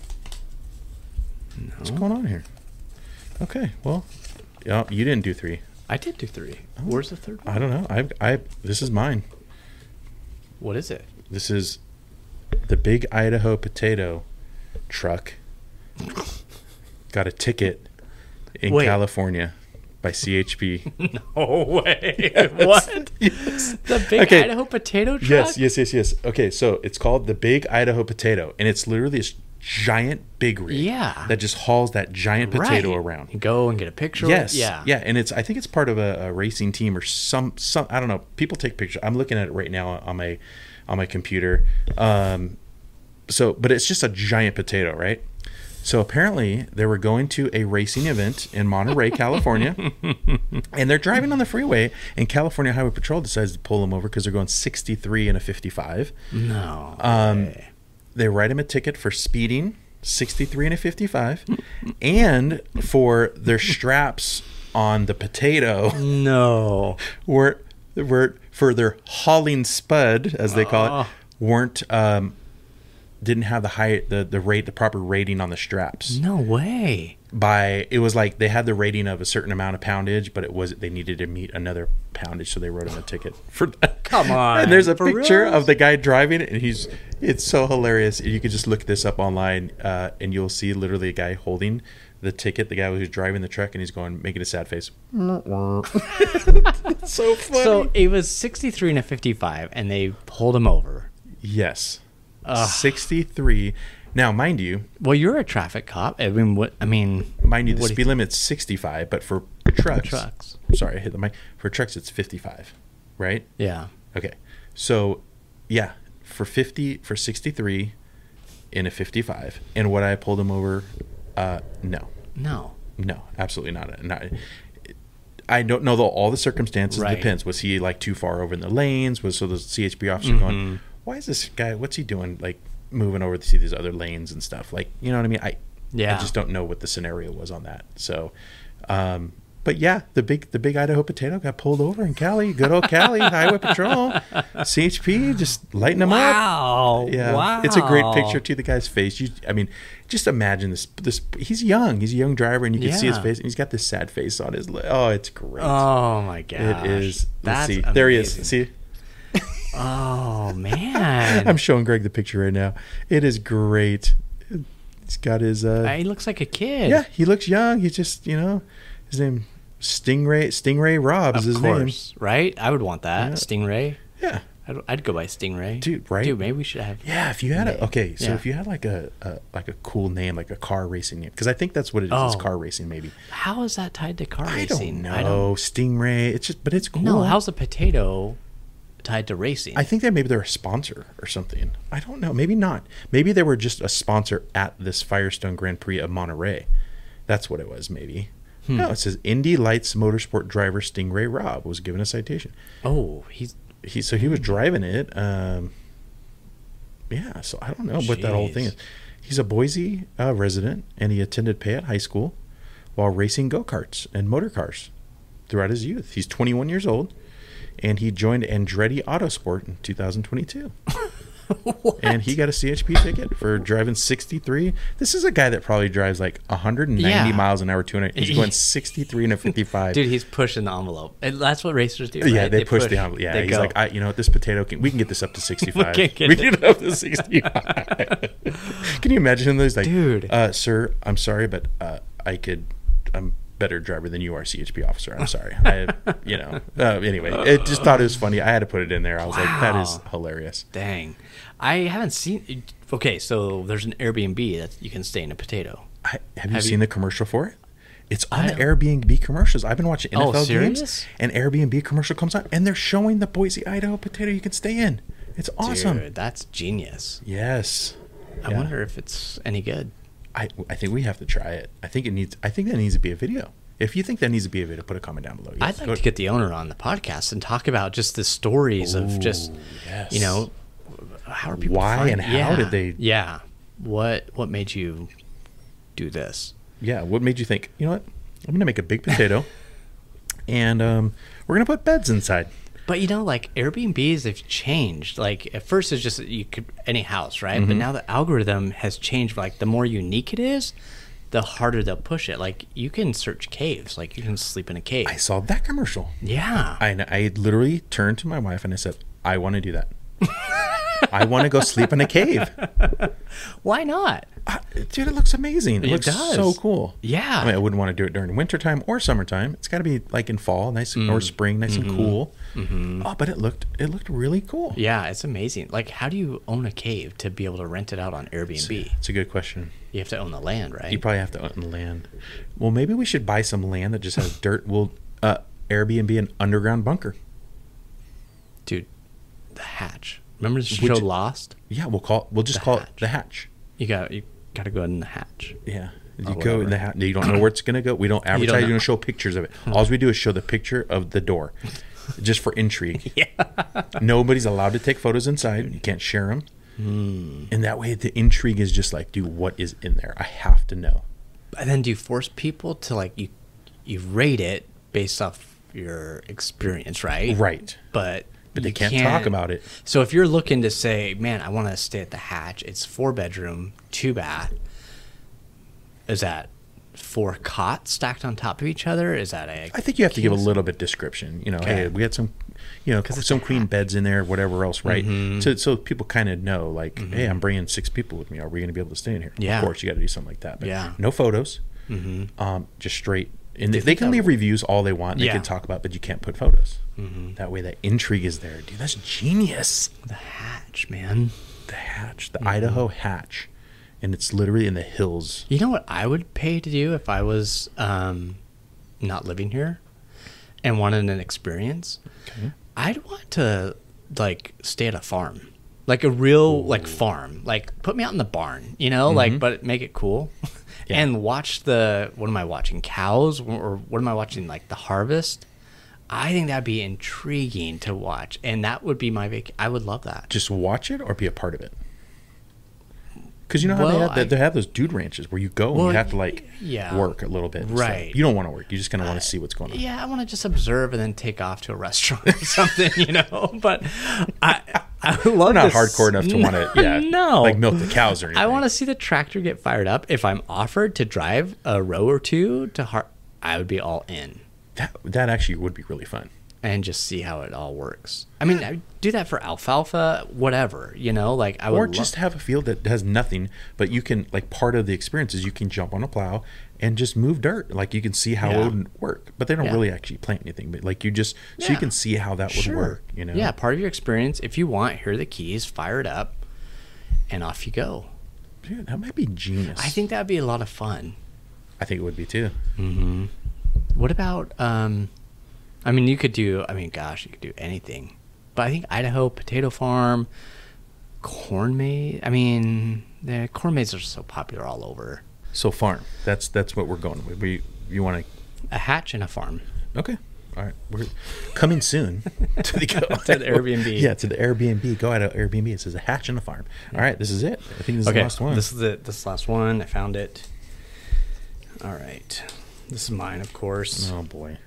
What's No. going on here? Okay, well, yeah, you didn't do three. I did do three. Where's the third one? I don't know. I, I, this is mine. What is it? This is the Big Idaho Potato Truck. Got a ticket in Wait. California by C H P. No way. What? Yes. The big Okay. Idaho potato truck? Yes, yes, yes, yes. Okay, so it's called the Big Idaho Potato, and it's literally this giant big rig Yeah. that just hauls that giant potato Right. around. You go and get a picture. Yes. Yeah. Yeah, and it's I think it's part of a, a racing team or some some I don't know. People take pictures. I'm looking at it right now on my on my computer. Um so but it's just a giant potato, right? So apparently they were going to a racing event in Monterey, California, and they're driving on the freeway, and California Highway Patrol decides to pull them over because they're going sixty-three and a fifty-five. No. Um, way. They write him a ticket for speeding, sixty-three and a fifty-five, and for their straps on the potato No. were were for their hauling spud, as they call Oh. it, weren't um, didn't have the high the the rate the proper rating on the straps. No way. By it was like they had the rating of a certain amount of poundage, but it was they needed to meet another poundage, so they wrote him a ticket for that. Come on. And there's a For picture reals? of the guy driving it, and he's it's so hilarious. You can just look this up online, uh, and you'll see literally a guy holding the ticket, the guy who's driving the truck, and he's going making a sad face. It's so funny. So it was sixty-three and a fifty-five, and they pulled him over. yes, Ugh. sixty-three. Now, mind you, Well, you're a traffic cop. I mean, what? I mean, mind you, the what do speed limit's sixty-five, but for trucks, trucks. sorry, I hit the mic. For trucks, it's fifty-five, right? Yeah. Okay, so yeah, for fifty, for sixty-three, in a fifty-five, and what I pulled him over, uh, no, No. No, absolutely not. Not. I don't know though, all the circumstances. Right. Depends. Was he like too far over in the lanes? Was so the C H P officer Mm-hmm. going, why is this guy? What's he doing? Like moving over to see these other lanes and stuff. Like, you know what I mean? I Yeah. I just don't know what the scenario was on that. So, um, but yeah, the big the big Idaho Potato got pulled over in Cali. Good old Cali Highway Patrol, C H P just lighting him up. Wow. Yeah, Wow. it's a great picture to the guy's face. You, I mean, just imagine this. This he's young. He's a young driver, and you can see his Yeah. face, and he's got this sad face on his lip. Oh, it's great. Oh my gosh. It is. Let's That's see. There he is. amazing. See, Oh man. I'm showing Greg the picture right now. It is great. He's got his. Uh, He looks like a kid. yeah, he looks young. He's just, you know, his name Stingray. Stingray Robb is Of his name. course, right? I would want that. Yeah. Stingray. Yeah. I'd, I'd go by Stingray. Dude, right? Dude, maybe we should have. Yeah, if you had a name. okay, so Yeah. if you had like a, a like a cool name, like a car racing name, because I think that's what it is. It's Oh. car racing, maybe. How is that tied to car I racing? don't know. Stingray. It's just, but it's cool. No, how's a potato tied to racing? I think that maybe they're a sponsor or something. I don't know. Maybe not. Maybe they were just a sponsor at this Firestone Grand Prix of Monterey. That's what it was. Maybe. Hmm. No, it says Indy Lights Motorsport driver Stingray Robb was given a citation. oh, he's He so he was driving it. Um, yeah, so I don't know what that whole thing Jeez. is. He's a Boise uh, resident, and he attended Payette High School while racing go-karts and motor cars throughout his youth. He's twenty-one years old, and he joined Andretti Autosport in two thousand twenty-two. And he got a C H P ticket for driving sixty-three. This is a guy that probably drives like one hundred ninety Yeah. miles an hour, two hundred. He's going sixty-three and a fifty-five. dude. He's pushing the envelope. And that's what racers do. Yeah, right? they, push, the envelope. Yeah, they he's go. like, I, you know what, this potato can we can get this up to sixty-five. We can get we it. can get it up to sixty-five. Can you imagine him? He's like, Dude. uh, sir, I'm sorry, but uh, I could. I'm a better driver than you are, C H P officer. I'm sorry. I, you know. Uh, anyway, it just thought it was funny. I had to put it in there. I was like, that is Wow. hilarious. Dang, I haven't seen. Okay, so there's an Airbnb that you can stay in a potato. I, have you Have seen you- the commercial for it? It's on I the don't- Airbnb commercials. I've been watching N F L Oh, games, serious? and Airbnb commercial comes on, and they're showing the Boise, Idaho potato you can stay in. It's awesome. Dude, that's genius. Yes. I Yeah. wonder if it's any good. I, I think we have to try it. I think it needs. I think that needs to be a video. If you think that needs to be a video, put a comment down below. I'd Yes, like go- to get the owner on the podcast and talk about just the stories of just, Ooh, yes. you know, how are people Why find- and how yeah, did they- Yeah. What What made you do this? Yeah. What made you think? You know what? I'm gonna make a big potato, and um, we're gonna put beds inside. But you know, like Airbnbs have changed. Like at first, it's just you could any house, right? Mm-hmm. But now the algorithm has changed. Like the more unique it is, the harder they'll push it. Like you can search caves. Like you can sleep in a cave. I saw that commercial. yeah. I I literally turned to my wife and I said, I want to do that. I want to go sleep in a cave. Why not? Uh, dude, it looks amazing. It, It looks does. so cool. Yeah. I mean, I wouldn't want to do it during wintertime or summertime. It's got to be like in fall, nice Mm. or spring, nice Mm-hmm. and cool. Oh, but it looked it looked really cool. Yeah, it's amazing. Like, how do you own a cave to be able to rent it out on Airbnb? It's a good question. You have to own the land, right? You probably have to own the land. Well, maybe we should buy some land that just has dirt. We'll uh, Airbnb an underground bunker. Dude, the hatch. Remember the Would show you- Lost? Yeah, we'll call. We'll just The call hatch. it the hatch. You got you got to go in the hatch. Yeah. You Or go in whatever. the hatch. You don't know where it's gonna go. We don't advertise. You don't, know. show pictures of it. All we do is show the picture of the door, just for intrigue. Yeah. Nobody's allowed to take photos inside. You can't share them. Hmm. And that way, the intrigue is just like, dude, what is in there? I have to know. And then do you force people to like you you rate it based off your experience, right? Right. But But they you can't, talk about it. So if you're looking to say, man, I want to stay at the hatch, it's four bedroom, two bath. Is that four cots stacked on top of each other? Is that a? I think you have to give a king- little bit description. You know, Okay. hey, we had some, you know, it's some a queen hatch. beds in there, whatever else, right? Mhm. So, so people kind of know, like, hey, I'm bringing six people with me. Are we going to be able to stay in here? Yeah. Of course, you got to do something like that. But Yeah. no photos. Mhm. Um, just straight. And Do they, you they think can that leave would- reviews all they want. They Yeah. can talk about, but you can't put photos. Mhm. That way, that intrigue is there, dude. That's genius. The hatch, man. The hatch, Mm-hmm. the Idaho hatch, and it's literally in the hills. You know what I would pay to do if I was um, not living here and wanted an experience? Okay. I'd want to like stay at a farm, like a real like farm. Like put me out in the barn, you know, like but make it cool. Yeah. and watch the, what am I watching? Cows? Or what am I watching? Like the harvest? I think that'd be intriguing to watch. And that would be my vac. I would love that. Just watch it or be a part of it? Because you know how Well, they, have, I- they have those dude ranches where you go and Well, you have to like yeah. work a little bit. and Right. stuff. You don't want to work. You just kind of want to see what's going on. Yeah, I want to just observe and then take off to a restaurant or something, you know. But I, I love. We're not this- hardcore enough to want to, yeah, no, like milk the cows or anything. I want to see the tractor get fired up. If I'm offered to drive a row or two to har- I would be all in that. That actually would be really fun. and just see how it all works. I mean, I do that for alfalfa, whatever, you know. Like I would Or lo- just have a field that has nothing, but you can, like, part of the experience is you can jump on a plow and just move dirt. Like, you can see how Yeah. it would work, but they don't Yeah. really actually plant anything. But like, you just so you Yeah. can see how that would Sure. work. You know? Yeah, part of your experience. If you want, here are the keys. Fire it up, and off you go. Dude, that might be genius. I think that'd be a lot of fun. I think it would be too. Mm-hmm. What about? Um, I mean, you could do. I mean, gosh, you could do anything. But I think Idaho potato farm, corn maze. I mean, the corn mazes are so popular all over. So farm. That's that's what we're going with. We you want A hatch and a farm. to? Okay. All right. We're coming soon to the To the Airbnb. Yeah, to the Airbnb. Go out of Airbnb. It says a hatch and a farm. All right. This is it. I think this is Okay, the last one. this is the this is the last one. I found it. All right, this is mine, of course. oh boy.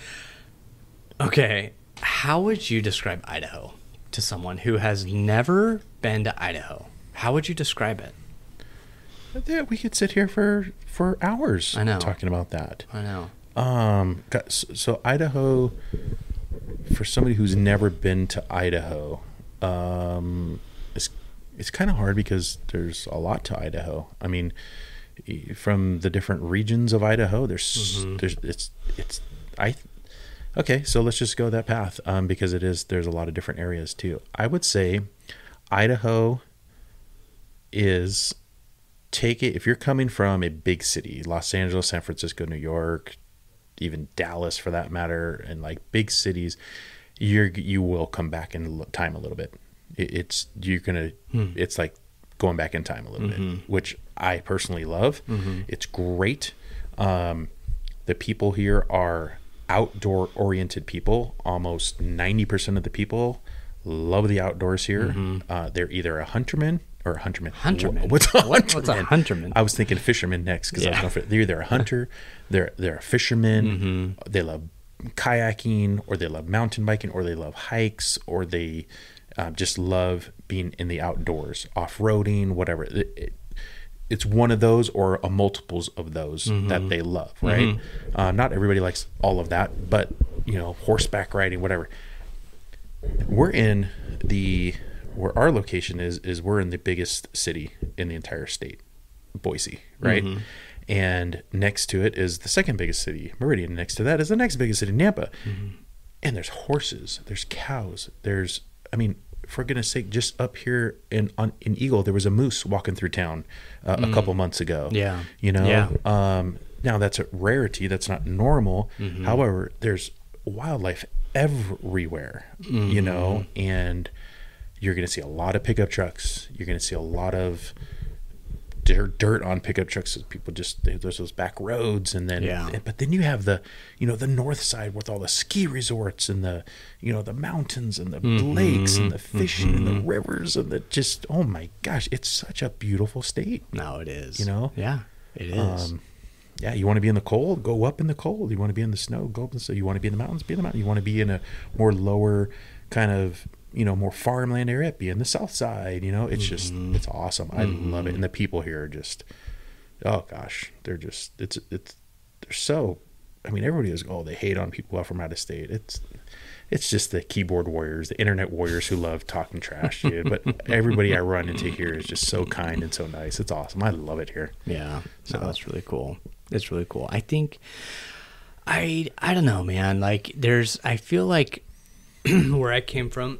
Okay, how would you describe Idaho to someone who has never been to Idaho? How would you describe it? Yeah, we could sit here for for hours. I know. Talking about that. I know. Um, got- so, so Idaho, for somebody who's never been to Idaho, um, it's it's kind of hard because there's a lot to Idaho. I mean, e- from the different regions of Idaho, there's Mm-hmm. there's it's it's I. Okay, so let's just go that path um, because it is there's a lot of different areas too. I would say Idaho is take it if you're coming from a big city, Los Angeles, San Francisco, New York, even Dallas for that matter, and like big cities, you're you will come back in lo- time a little bit. It, it's you're gonna it's like going back in time a little bit, which I personally love. It's great. Um, the people here are outdoor oriented people. Almost ninety percent of the people love the outdoors here. Uh, they're either a hunterman or a hunterman. Hunterman. Wh- What's a What- hunterman? what's a hunterman? I was thinking fisherman next because Yeah. they're either a hunter, they're they're a fisherman, they love kayaking, or they love mountain biking, or they love hikes, or they uh, just love being in the outdoors, off roading, whatever. It, it, it's one of those or a multiples of those that they love, right? Uh, not everybody likes all of that, but you know, horseback riding, whatever. We're in the where our location is is we're in the biggest city in the entire state, Boise, right? And next to it is the second biggest city, Meridian. Next to that is the next biggest city, Nampa. And there's horses, there's cows, there's I mean, for goodness sake, just up here in on, in Eagle, there was a moose walking through town uh, a couple months ago. Yeah. you know. Yeah. Um, now that's a rarity. That's not normal. However, there's wildlife everywhere. You know, and you're going to see a lot of pickup trucks. You're going to see a lot of dirt, dirt on pickup trucks. People just there's those back roads, and then Yeah. but then you have the you know the north side with all the ski resorts and the you know the mountains and the lakes and the fishing and the rivers and the just oh my gosh, it's such a beautiful state. No, it is. You know? Yeah, it is. Um, yeah, you want to be in the cold, go up in the cold. You want to be in the snow, go up in the snow. You want to be in the mountains, be in the mountains. You want to be in a more lower kind of, you know, more farmland area, be in the south side. You know, it's just, it's awesome. I love it. And the people here are just, oh gosh, they're just, it's, it's, they're so, I mean, everybody is, oh, they hate on people from out of state. It's, it's just the keyboard warriors, the internet warriors who love talking trash, dude. But everybody I run into here is just so kind and so nice. It's awesome. I love it here. Yeah, no, that's really cool. It's really cool. I think, I I don't know, man. Like, there's, I feel like where I came from,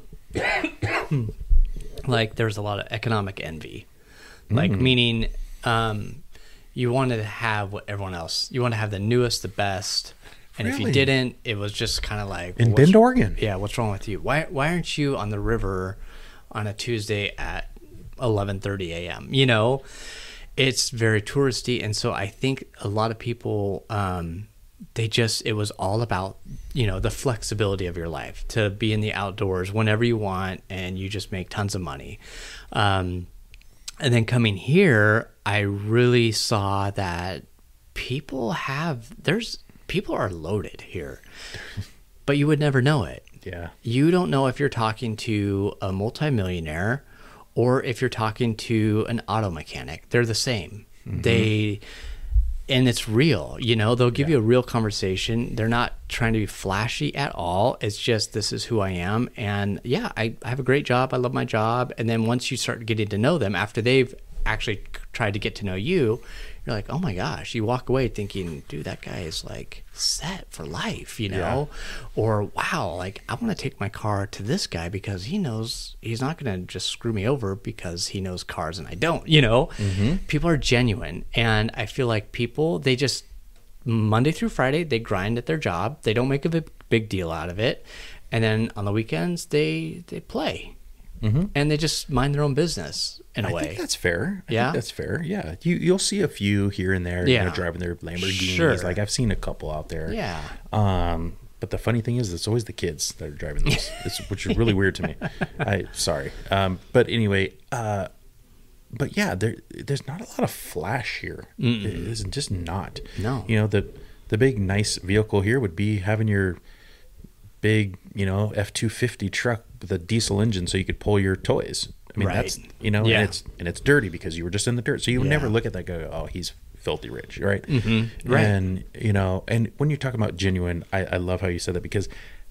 like, there's a lot of economic envy. Like, meaning, um, you wanted to have what everyone else, you want to have the newest, the best. And if you Really? didn't, it was just kind of like, In well, what's- Bend, Oregon. Yeah, what's wrong with you? Why why aren't you on the river on a Tuesday at eleven thirty a.m.? You know, It's very touristy, and so I think a lot of people, um, they just, it was all about, you know, the flexibility of your life to be in the outdoors whenever you want, and you just make tons of money. Um, and then coming here, I really saw that people have, there's, people are loaded here, but you would never know it. Yeah. You don't know if you're talking to a multimillionaire or if you're talking to an auto mechanic. They're the same. Mm-hmm. They, and it's real, you know, they'll give yeah. you a real conversation. They're not trying to be flashy at all. It's just, this is who I am. And yeah, I, I have a great job. I love my job. And then once you start getting to know them, after they've actually tried to get to know you, you're like, oh my gosh, you walk away thinking, dude, that guy is like set for life, you know? Yeah. Or wow, like I want to take my car to this guy because he knows he's not going to just screw me over because he knows cars and I don't, you know? Mm-hmm. People are genuine. And I feel like people, they just, Monday through Friday, they grind at their job. They don't make a big, big deal out of it. And then on the weekends, they, they play. Mm-hmm. And they just mind their own business in a I way. I think that's fair. I yeah, think that's fair. Yeah, you you'll see a few here and there. Yeah, you know, driving their Lamborghinis. Sure. Like I've seen a couple out there. Yeah. Um, but the funny thing is, it's always the kids that are driving those, it's, which is really weird to me. I sorry. Um, but anyway, uh, but yeah, there there's not a lot of flash here. Mm-mm. It is just not. No. You know, the the big nice vehicle here would be having your big, you know, F two fifty truck with a diesel engine so you could pull your toys. I mean, right. that's, you know, yeah. and it's and it's dirty because you were just in the dirt. So you would yeah. never look at that and go, oh, he's filthy rich, right? Mm-hmm. Right. And, you know, and when you're talking about genuine, I, I love how you said that because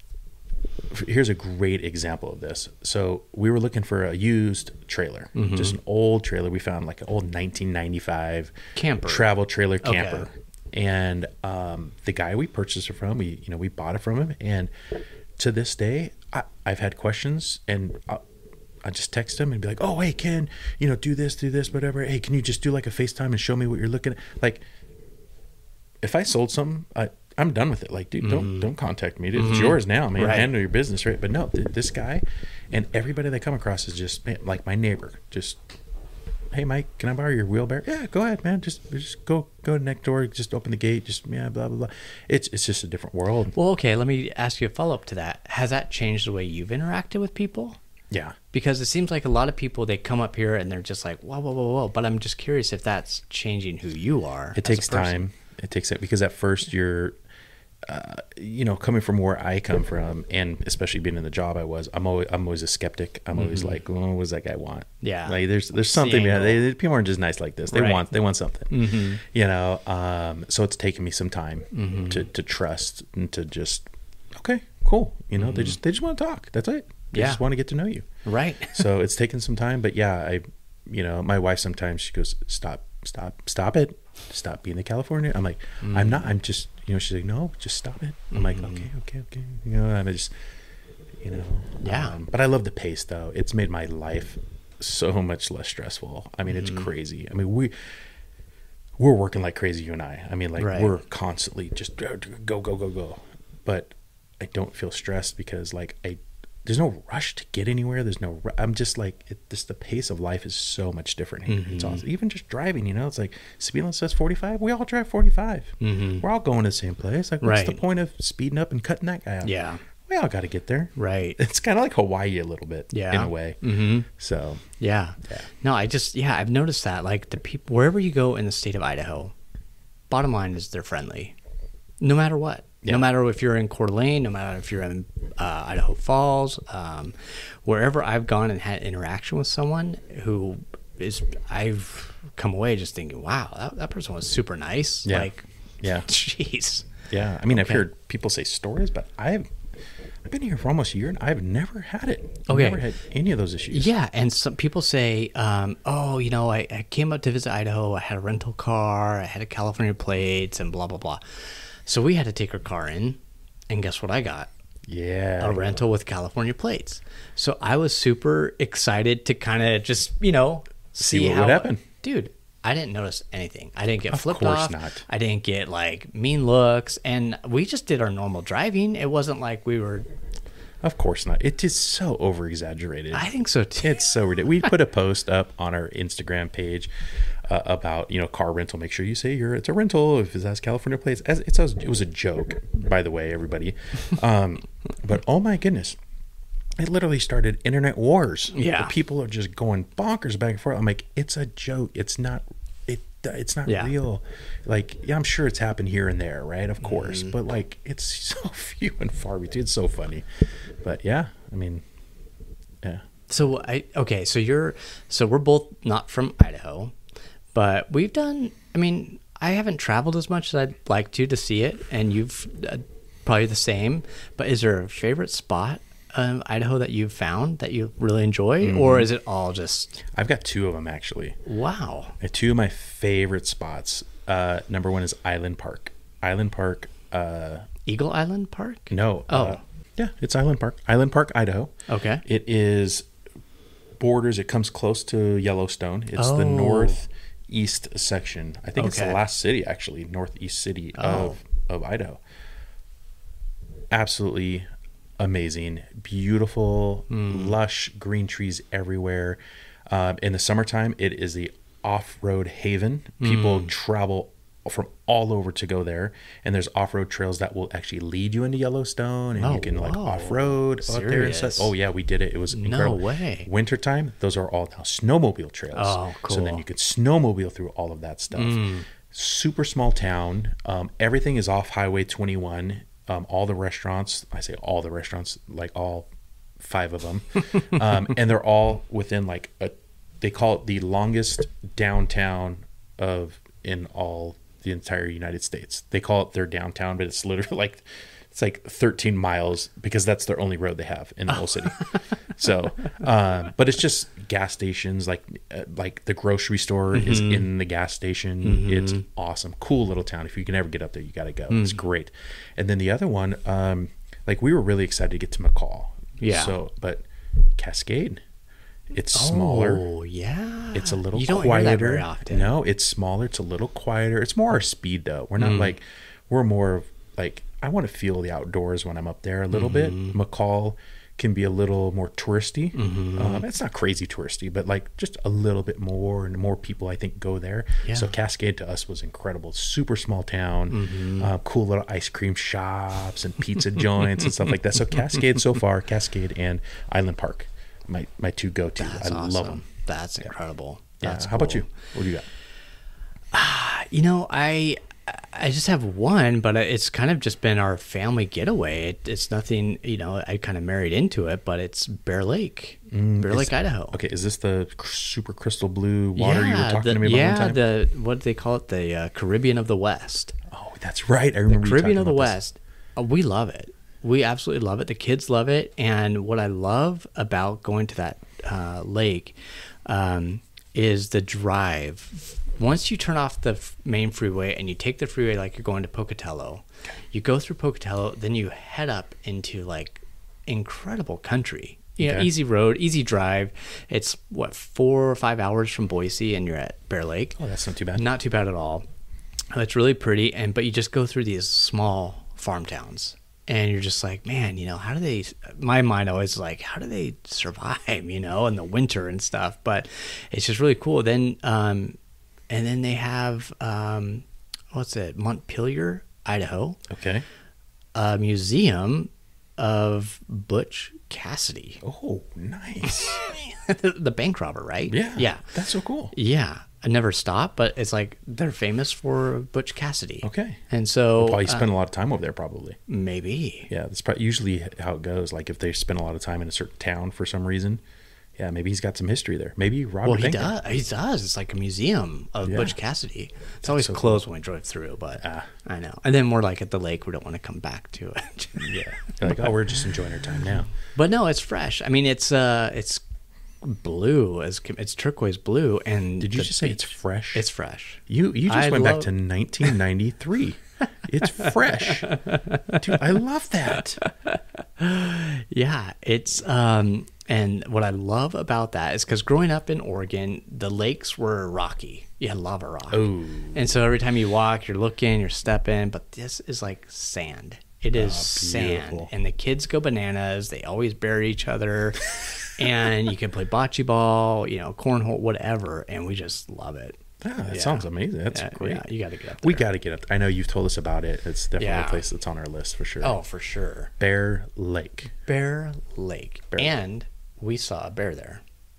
here's a great example of this. So we were looking for a used trailer, mm-hmm. just an old trailer. We found like an old nineteen ninety-five camper, travel trailer camper. Okay. And um, the guy we purchased it from, we you know we bought it from him, and to this day, I, I've had questions, and I, I just text him and be like, "Oh, hey, Ken, you know, do this, do this, whatever. Hey, can you just do like a FaceTime and show me what you're looking at?" Like, if I sold something, I, I'm done with it. Like, dude, mm-hmm. don't don't contact me. It's mm-hmm. yours now, man. Right. Handle your business, right? But no, th- this guy and everybody that I come across is just man, like my neighbor, just. Hey Mike, can I borrow your wheelbarrow? Yeah, go ahead, man. Just just go go next door. Just open the gate. Just yeah, blah blah blah. It's it's just a different world. Well, okay. Let me ask you a follow up to that. Has that changed the way you've interacted with people? Yeah, because it seems like a lot of people, they come up here and they're just like whoa whoa whoa whoa. But I'm just curious if that's changing who you are. It takes time. It takes it because at first you're. Uh, you know, coming from where I come from, and especially being in the job I was, I'm always, I'm always a skeptic. I'm always mm-hmm. like, well, what does that guy want? Yeah, like there's, there's something. Yeah, they, they, people aren't just nice like this. They right. want, they want something. Mm-hmm. You know, um, so it's taken me some time mm-hmm. to, to trust and to just, okay, cool. You know, mm-hmm. they just, they just want to talk. That's it. They yeah. just want to get to know you. Right. So it's taken some time, but yeah, I, you know, my wife sometimes she goes, stop, stop, stop it. Stop being in California. I'm like, mm. I'm not, I'm just, you know, she's like, no, just stop it. I'm mm. like, okay, okay, okay. You know, and I just, you know. Yeah. Um, but I love the pace though. It's made my life so much less stressful. I mean, mm-hmm. it's crazy. I mean, we, we're working like crazy, you and I. I mean, like right. we're constantly just go, go, go, go, go. But I don't feel stressed because like I, there's no rush to get anywhere. There's no, I'm just like, it, just the pace of life is so much different here. Mm-hmm. It's awesome. Even just driving, you know, it's like speed limit says forty-five. We all drive forty-five. Mm-hmm. We're all going to the same place. Like, what's right. the point of speeding up and cutting that guy out? Yeah. We all got to get there. Right. It's kind of like Hawaii a little bit yeah. in a way. Mm-hmm. So, yeah. yeah. No, I just, yeah, I've noticed that. Like the people, wherever you go in the state of Idaho, bottom line is they're friendly no matter what. Yeah. No matter if you're in Coeur d'Alene, no matter if you're in uh, Idaho Falls, um, wherever I've gone and had interaction with someone who is, I've come away just thinking, wow, that, that person was super nice. Yeah. Like, yeah, jeez. Yeah. I mean, okay. I've heard people say stories, but I've, I've been here for almost a year and I've never had it. I've okay. never had any of those issues. Yeah. And some people say, um, oh, you know, I, I came up to visit Idaho. I had a rental car. I had a California plates and blah, blah, blah. So we had to take our car in, and guess what I got? Yeah. A rental with California plates. So I was super excited to kind of just, you know, see, see what how would happen. Dude, I didn't notice anything. I didn't get of flipped course off. Not. I didn't get like mean looks, and we just did our normal driving. It wasn't like we were. Of course not. It is so over exaggerated. I think so too. It's so ridiculous. We put a post up on our Instagram page uh, about, you know, car rental. Make sure you say you're it's a rental if it has California plates. As it's a, it was a joke, by the way, everybody. Um, but oh my goodness, it literally started internet wars. Yeah, the people are just going bonkers back and forth. I'm like, it's a joke. It's not. It it's not yeah. real. Like, yeah, I'm sure it's happened here and there, right? Of course, mm. but like, it's so few and far between. It's so funny, but yeah, I mean, yeah. So I okay. So you're so we're both not from Idaho, but we've done. I mean, I haven't traveled as much as I'd like to to see it, and you've uh, probably the same. But is there a favorite spot um, Idaho that you've found that you really enjoy, mm-hmm. or is it all just? I've got two of them actually. Wow. Two of my favorite spots. Uh, number one is Island Park. Island Park. Uh, Eagle Island Park? No. Oh. Uh, yeah, it's Island Park. Island Park, Idaho. Okay. It is borders. It comes close to Yellowstone. It's oh. the northeast section. I think okay. it's the last city, actually, northeast city oh. of, of Idaho. Absolutely amazing. Beautiful, mm. lush green trees everywhere. Um, in the summertime, it is the off-road haven. People mm. travel from all over to go there, and there's off-road trails that will actually lead you into Yellowstone, and oh, you can like whoa. off-road out there and stuff. Oh yeah, we did it. It was incredible. No way. Wintertime, those are all now snowmobile trails. Oh, cool. So then you could snowmobile through all of that stuff. Mm. Super small town. Um, everything is off Highway twenty-one. Um, all the restaurants, I say all the restaurants, like all five of them, um, and they're all within like a, they call it the longest downtown of in all the entire United States. They call it their downtown, but it's literally like it's like thirteen miles because that's their only road they have in the whole city. So, um, but it's just gas stations, like uh, like the grocery store mm-hmm. is in the gas station. Mm-hmm. It's awesome, cool little town. If you can ever get up there, you got to go. Mm. It's great. And then the other one, um, like we were really excited to get to McCall. Yeah. So, but Cascade. It's smaller. Oh, yeah. It's a little you don't quieter. Hear that very often. No, it's smaller. It's a little quieter. It's more our speed, though. We're not mm. like, we're more like, I want to feel the outdoors when I'm up there a little mm-hmm. bit. McCall can be a little more touristy. Mm-hmm. Um, it's not crazy touristy, but like just a little bit more, and more people, I think, go there. Yeah. So Cascade to us was incredible. Super small town, mm-hmm. uh, cool little ice cream shops and pizza joints and stuff like that. So Cascade so far, Cascade and Island Park. My my two go to. I awesome. love them. That's yeah. incredible. Yeah. That's How cool. about you? What do you got? Uh, you know, I I just have one, but it's kind of just been our family getaway. It, it's nothing, you know, I kind of married into it, but it's Bear Lake, mm, Bear Lake, Idaho. Okay, is this the super crystal blue water yeah, you were talking the, to me about yeah, one time? Yeah, the what do they call it? The uh, Caribbean of the West. Oh, that's right. I remember the Caribbean of the about West. Uh, we love it. We absolutely love it. The kids love it. And what I love about going to that uh, lake um, is the drive. Once you turn off the f- main freeway and you take the freeway like you're going to Pocatello, you go through Pocatello, then you head up into like incredible country. You know, okay. easy road, easy drive. It's what, four or five hours from Boise, and you're at Bear Lake. Oh, that's not too bad. Not too bad at all. It's really pretty, and but you just go through these small farm towns. And you're just like, man, you know, how do they, my mind always is like, how do they survive, you know, in the winter and stuff. But it's just really cool. Then, um, and then they have, um, what's it, Montpelier, Idaho. Okay. A museum of Butch Cassidy. Oh, nice. The bank robber, right? Yeah. Yeah. That's so cool. Yeah. I never stopped, but it's like they're famous for Butch Cassidy. Okay. And so They'll probably spend uh, a lot of time over there, probably. Maybe. Yeah, that's probably usually how it goes. Like if they spend a lot of time in a certain town for some reason, yeah, maybe he's got some history there. Maybe Robert. Well, he Banker. does. He does. It's like a museum of Yeah. Butch Cassidy. It's That's always so closed cool. when we drove through, but Ah. I know. And then we're like at the lake. We don't want to come back to it. Yeah. They're like, oh, we're just enjoying our time now. But no, it's fresh. I mean, it's uh, it's blue as it's turquoise blue. And Did you the just say beach- it's fresh? It's fresh. You you just I went love- back to nineteen ninety-three. It's fresh. Dude, I love that. Yeah, it's um, and what I love about that is because growing up in Oregon, the lakes were rocky. You had lava rock, Oh. and so every time you walk, you're looking, you're stepping. But this is like sand. It is sand, beautiful. and the kids go bananas. They always bury each other, and you can play bocce ball, you know, cornhole, whatever, and we just love it. Ah, that Yeah. sounds amazing. That's Yeah, great. yeah, you got to get up there. We got to get up. I know you've told us about it. It's definitely Yeah. a place that's on our list for sure. Oh, for sure. Bear Lake. Bear Lake. Bear Lake. And we saw a bear there.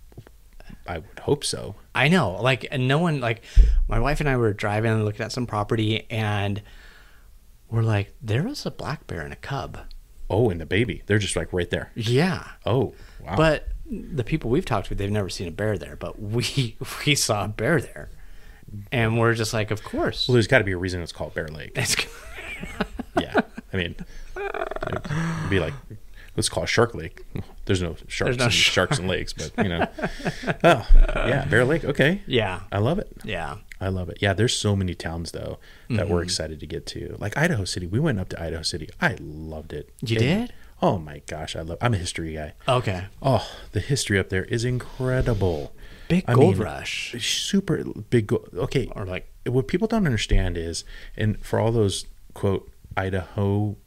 I would hope so. I know. Like, and no one, like, my wife and I were driving and looking at some property, and we're like, there was a black bear and a cub. Oh, and the baby. They're just like right there. Yeah. Oh, wow. But the people we've talked to, they've never seen a bear there, but we we saw a bear there. And we're just like, of course. Well, there's got to be a reason it's called Bear Lake. It's, Yeah. I mean, it'd be like, let's call it Shark Lake. There's no sharks, There's no and shark. sharks and lakes, but, you know. Oh, yeah. Bear Lake. Okay. yeah. I love it. Yeah. I love it. Yeah, there's so many towns though that Mm-hmm. we're excited to get to. Like Idaho City. We went up to Idaho City. I loved it. You It- did? Oh my gosh, I love. I'm a history guy. Okay. Oh, the history up there is incredible. Big I gold mean, rush. Super big. Go- okay, Or like, what people don't understand is, and for all those quote Idaho,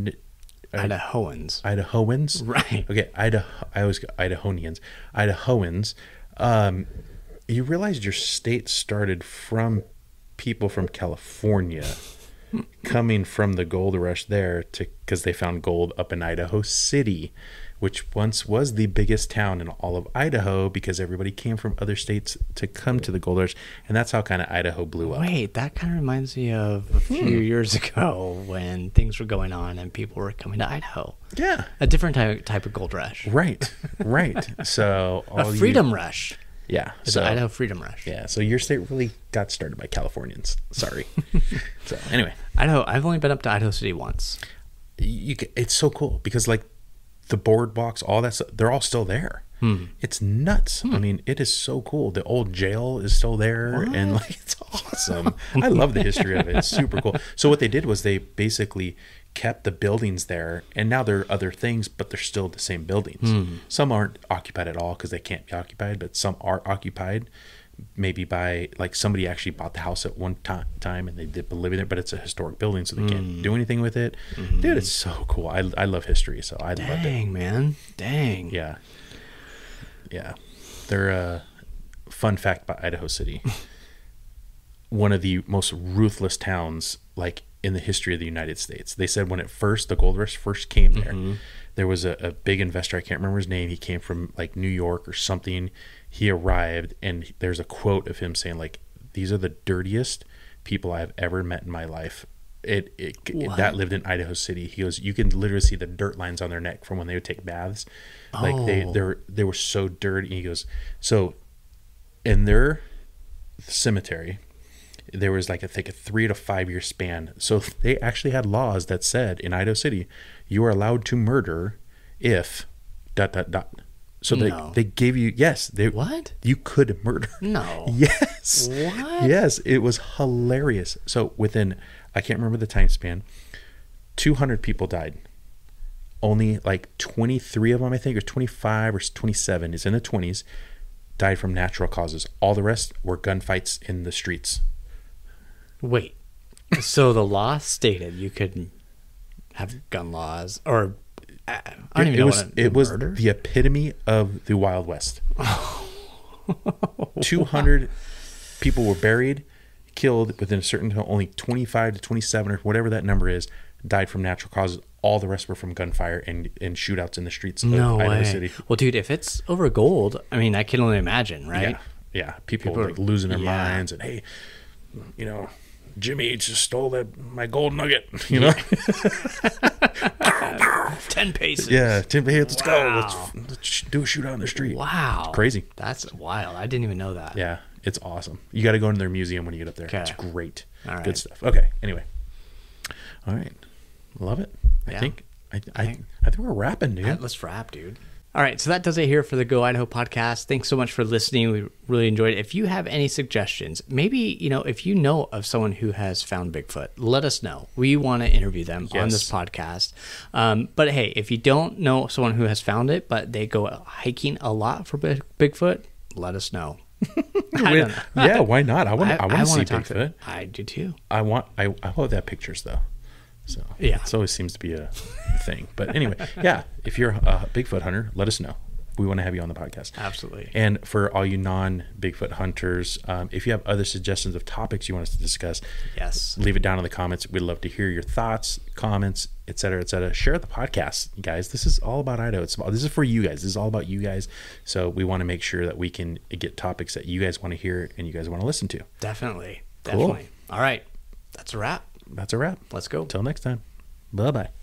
Idahoans. Idahoans, Right. Okay, Idaho. I always go Idahonians, Idahoans. Um, you realize your state started from people from California coming from the gold rush there to because they found gold up in Idaho City, which once was the biggest town in all of Idaho because everybody came from other states to come to the gold rush, and that's how kind of Idaho blew up. Wait, that kind of reminds me of a few Hmm. years ago when things were going on and people were coming to Idaho. Yeah, A different type, type of gold rush. right, right. So A all you- freedom rush. yeah. It's So an Idaho freedom rush. yeah, so your state really got started by Californians. Sorry. So anyway, Idaho. I've only been up to Idaho City once. you can, it's so cool because like the boardwalks, all that stuff, they're all still there. Hmm. It's nuts. I mean, it is so cool. The old jail is still there, and like it's awesome. I love the history of it. It's super cool. So what they did was they basically kept the buildings there, and now there are other things, but they're still the same buildings. Some aren't occupied at all because they can't be occupied, but some are occupied. Maybe by like somebody actually bought the house at one ti- time and they did live in there, but it's a historic building, so they can't do anything with it. Dude, it's so cool. I, I love history, so I love it. Dang, man. Dang. Yeah, yeah. They're a fun fact about Idaho City. One of the most ruthless towns, like in the history of the United States. They said when it first, the gold rush first came there, there was a, a big investor. I can't remember his name. He came from like New York or something. He arrived, and there's a quote of him saying, like, "These are the dirtiest people I've ever met in my life." It, it, it that lived in Idaho City. He goes, you can literally see the dirt lines on their neck from when they would take baths. Like they Oh. they were they were so dirty. He goes, so in their cemetery, there was like I think a three to five year span. So they actually had laws that said in Idaho City, you are allowed to murder if dot dot dot. So they No. they gave you yes they What? you could murder. No. Yes. What? Yes, it was hilarious. So within, I can't remember the time span, two hundred people died. Only like twenty-three of them, I think, or twenty-five or twenty-seven, is in the twenties, died from natural causes. All the rest were gunfights in the streets. Wait. So the law stated you could have gun laws, or I don't even it know was what it was murder? the epitome of the Wild West. two hundred people were buried, killed within a certain time. Only twenty-five to twenty-seven or whatever that number is died from natural causes. All the rest were from gunfire and, and shootouts in the streets of No Idaho way. City. Well, dude, if it's over gold, I mean, I can only imagine, right? Yeah, yeah. People, People were are- like losing their yeah. minds and hey, you know, Jimmy just stole that my gold nugget. You know, Ten paces. yeah. Tim, hey, let's go. Wow. Let's, let's sh- do a shootout in the street. Wow. It's crazy. That's wild. I didn't even know that. Yeah, it's awesome. You got to go into their museum when you get up there. Okay. It's great. All right. Good stuff. Okay. Anyway. All right. Love it. I Yeah. think I I, think- I think we're wrapping, dude. All right, let's wrap, dude. All right, so that does it here for the Go Idaho podcast. Thanks so much for listening. We really enjoyed it. If you have any suggestions, maybe, you know, if you know of someone who has found Bigfoot, let us know. We want to interview them on Yes. this podcast. Um, but hey, if you don't know someone who has found it, but they go hiking a lot for Big- Bigfoot, let us know. I don't know. Yeah, why not? I want I, I, want to see wanna talk to Bigfoot. them. I do too. I want I I hope that pictures though. So Yeah. it always seems to be a thing. But anyway, yeah, if you're a Bigfoot hunter, let us know. we want to have you on the podcast. Absolutely. And for all you non-Bigfoot hunters, um, if you have other suggestions of topics you want us to discuss, yes, leave it down in the comments. We'd love to hear your thoughts, comments, et cetera, et cetera. Share the podcast, guys. This is all about Idaho. It's about, this is for you guys. This is all about you guys. So we want to make sure that we can get topics that you guys want to hear and you guys want to listen to. Definitely. Cool. Definitely. All right. That's a wrap. That's a wrap. Let's go. Until next time. Bye-bye.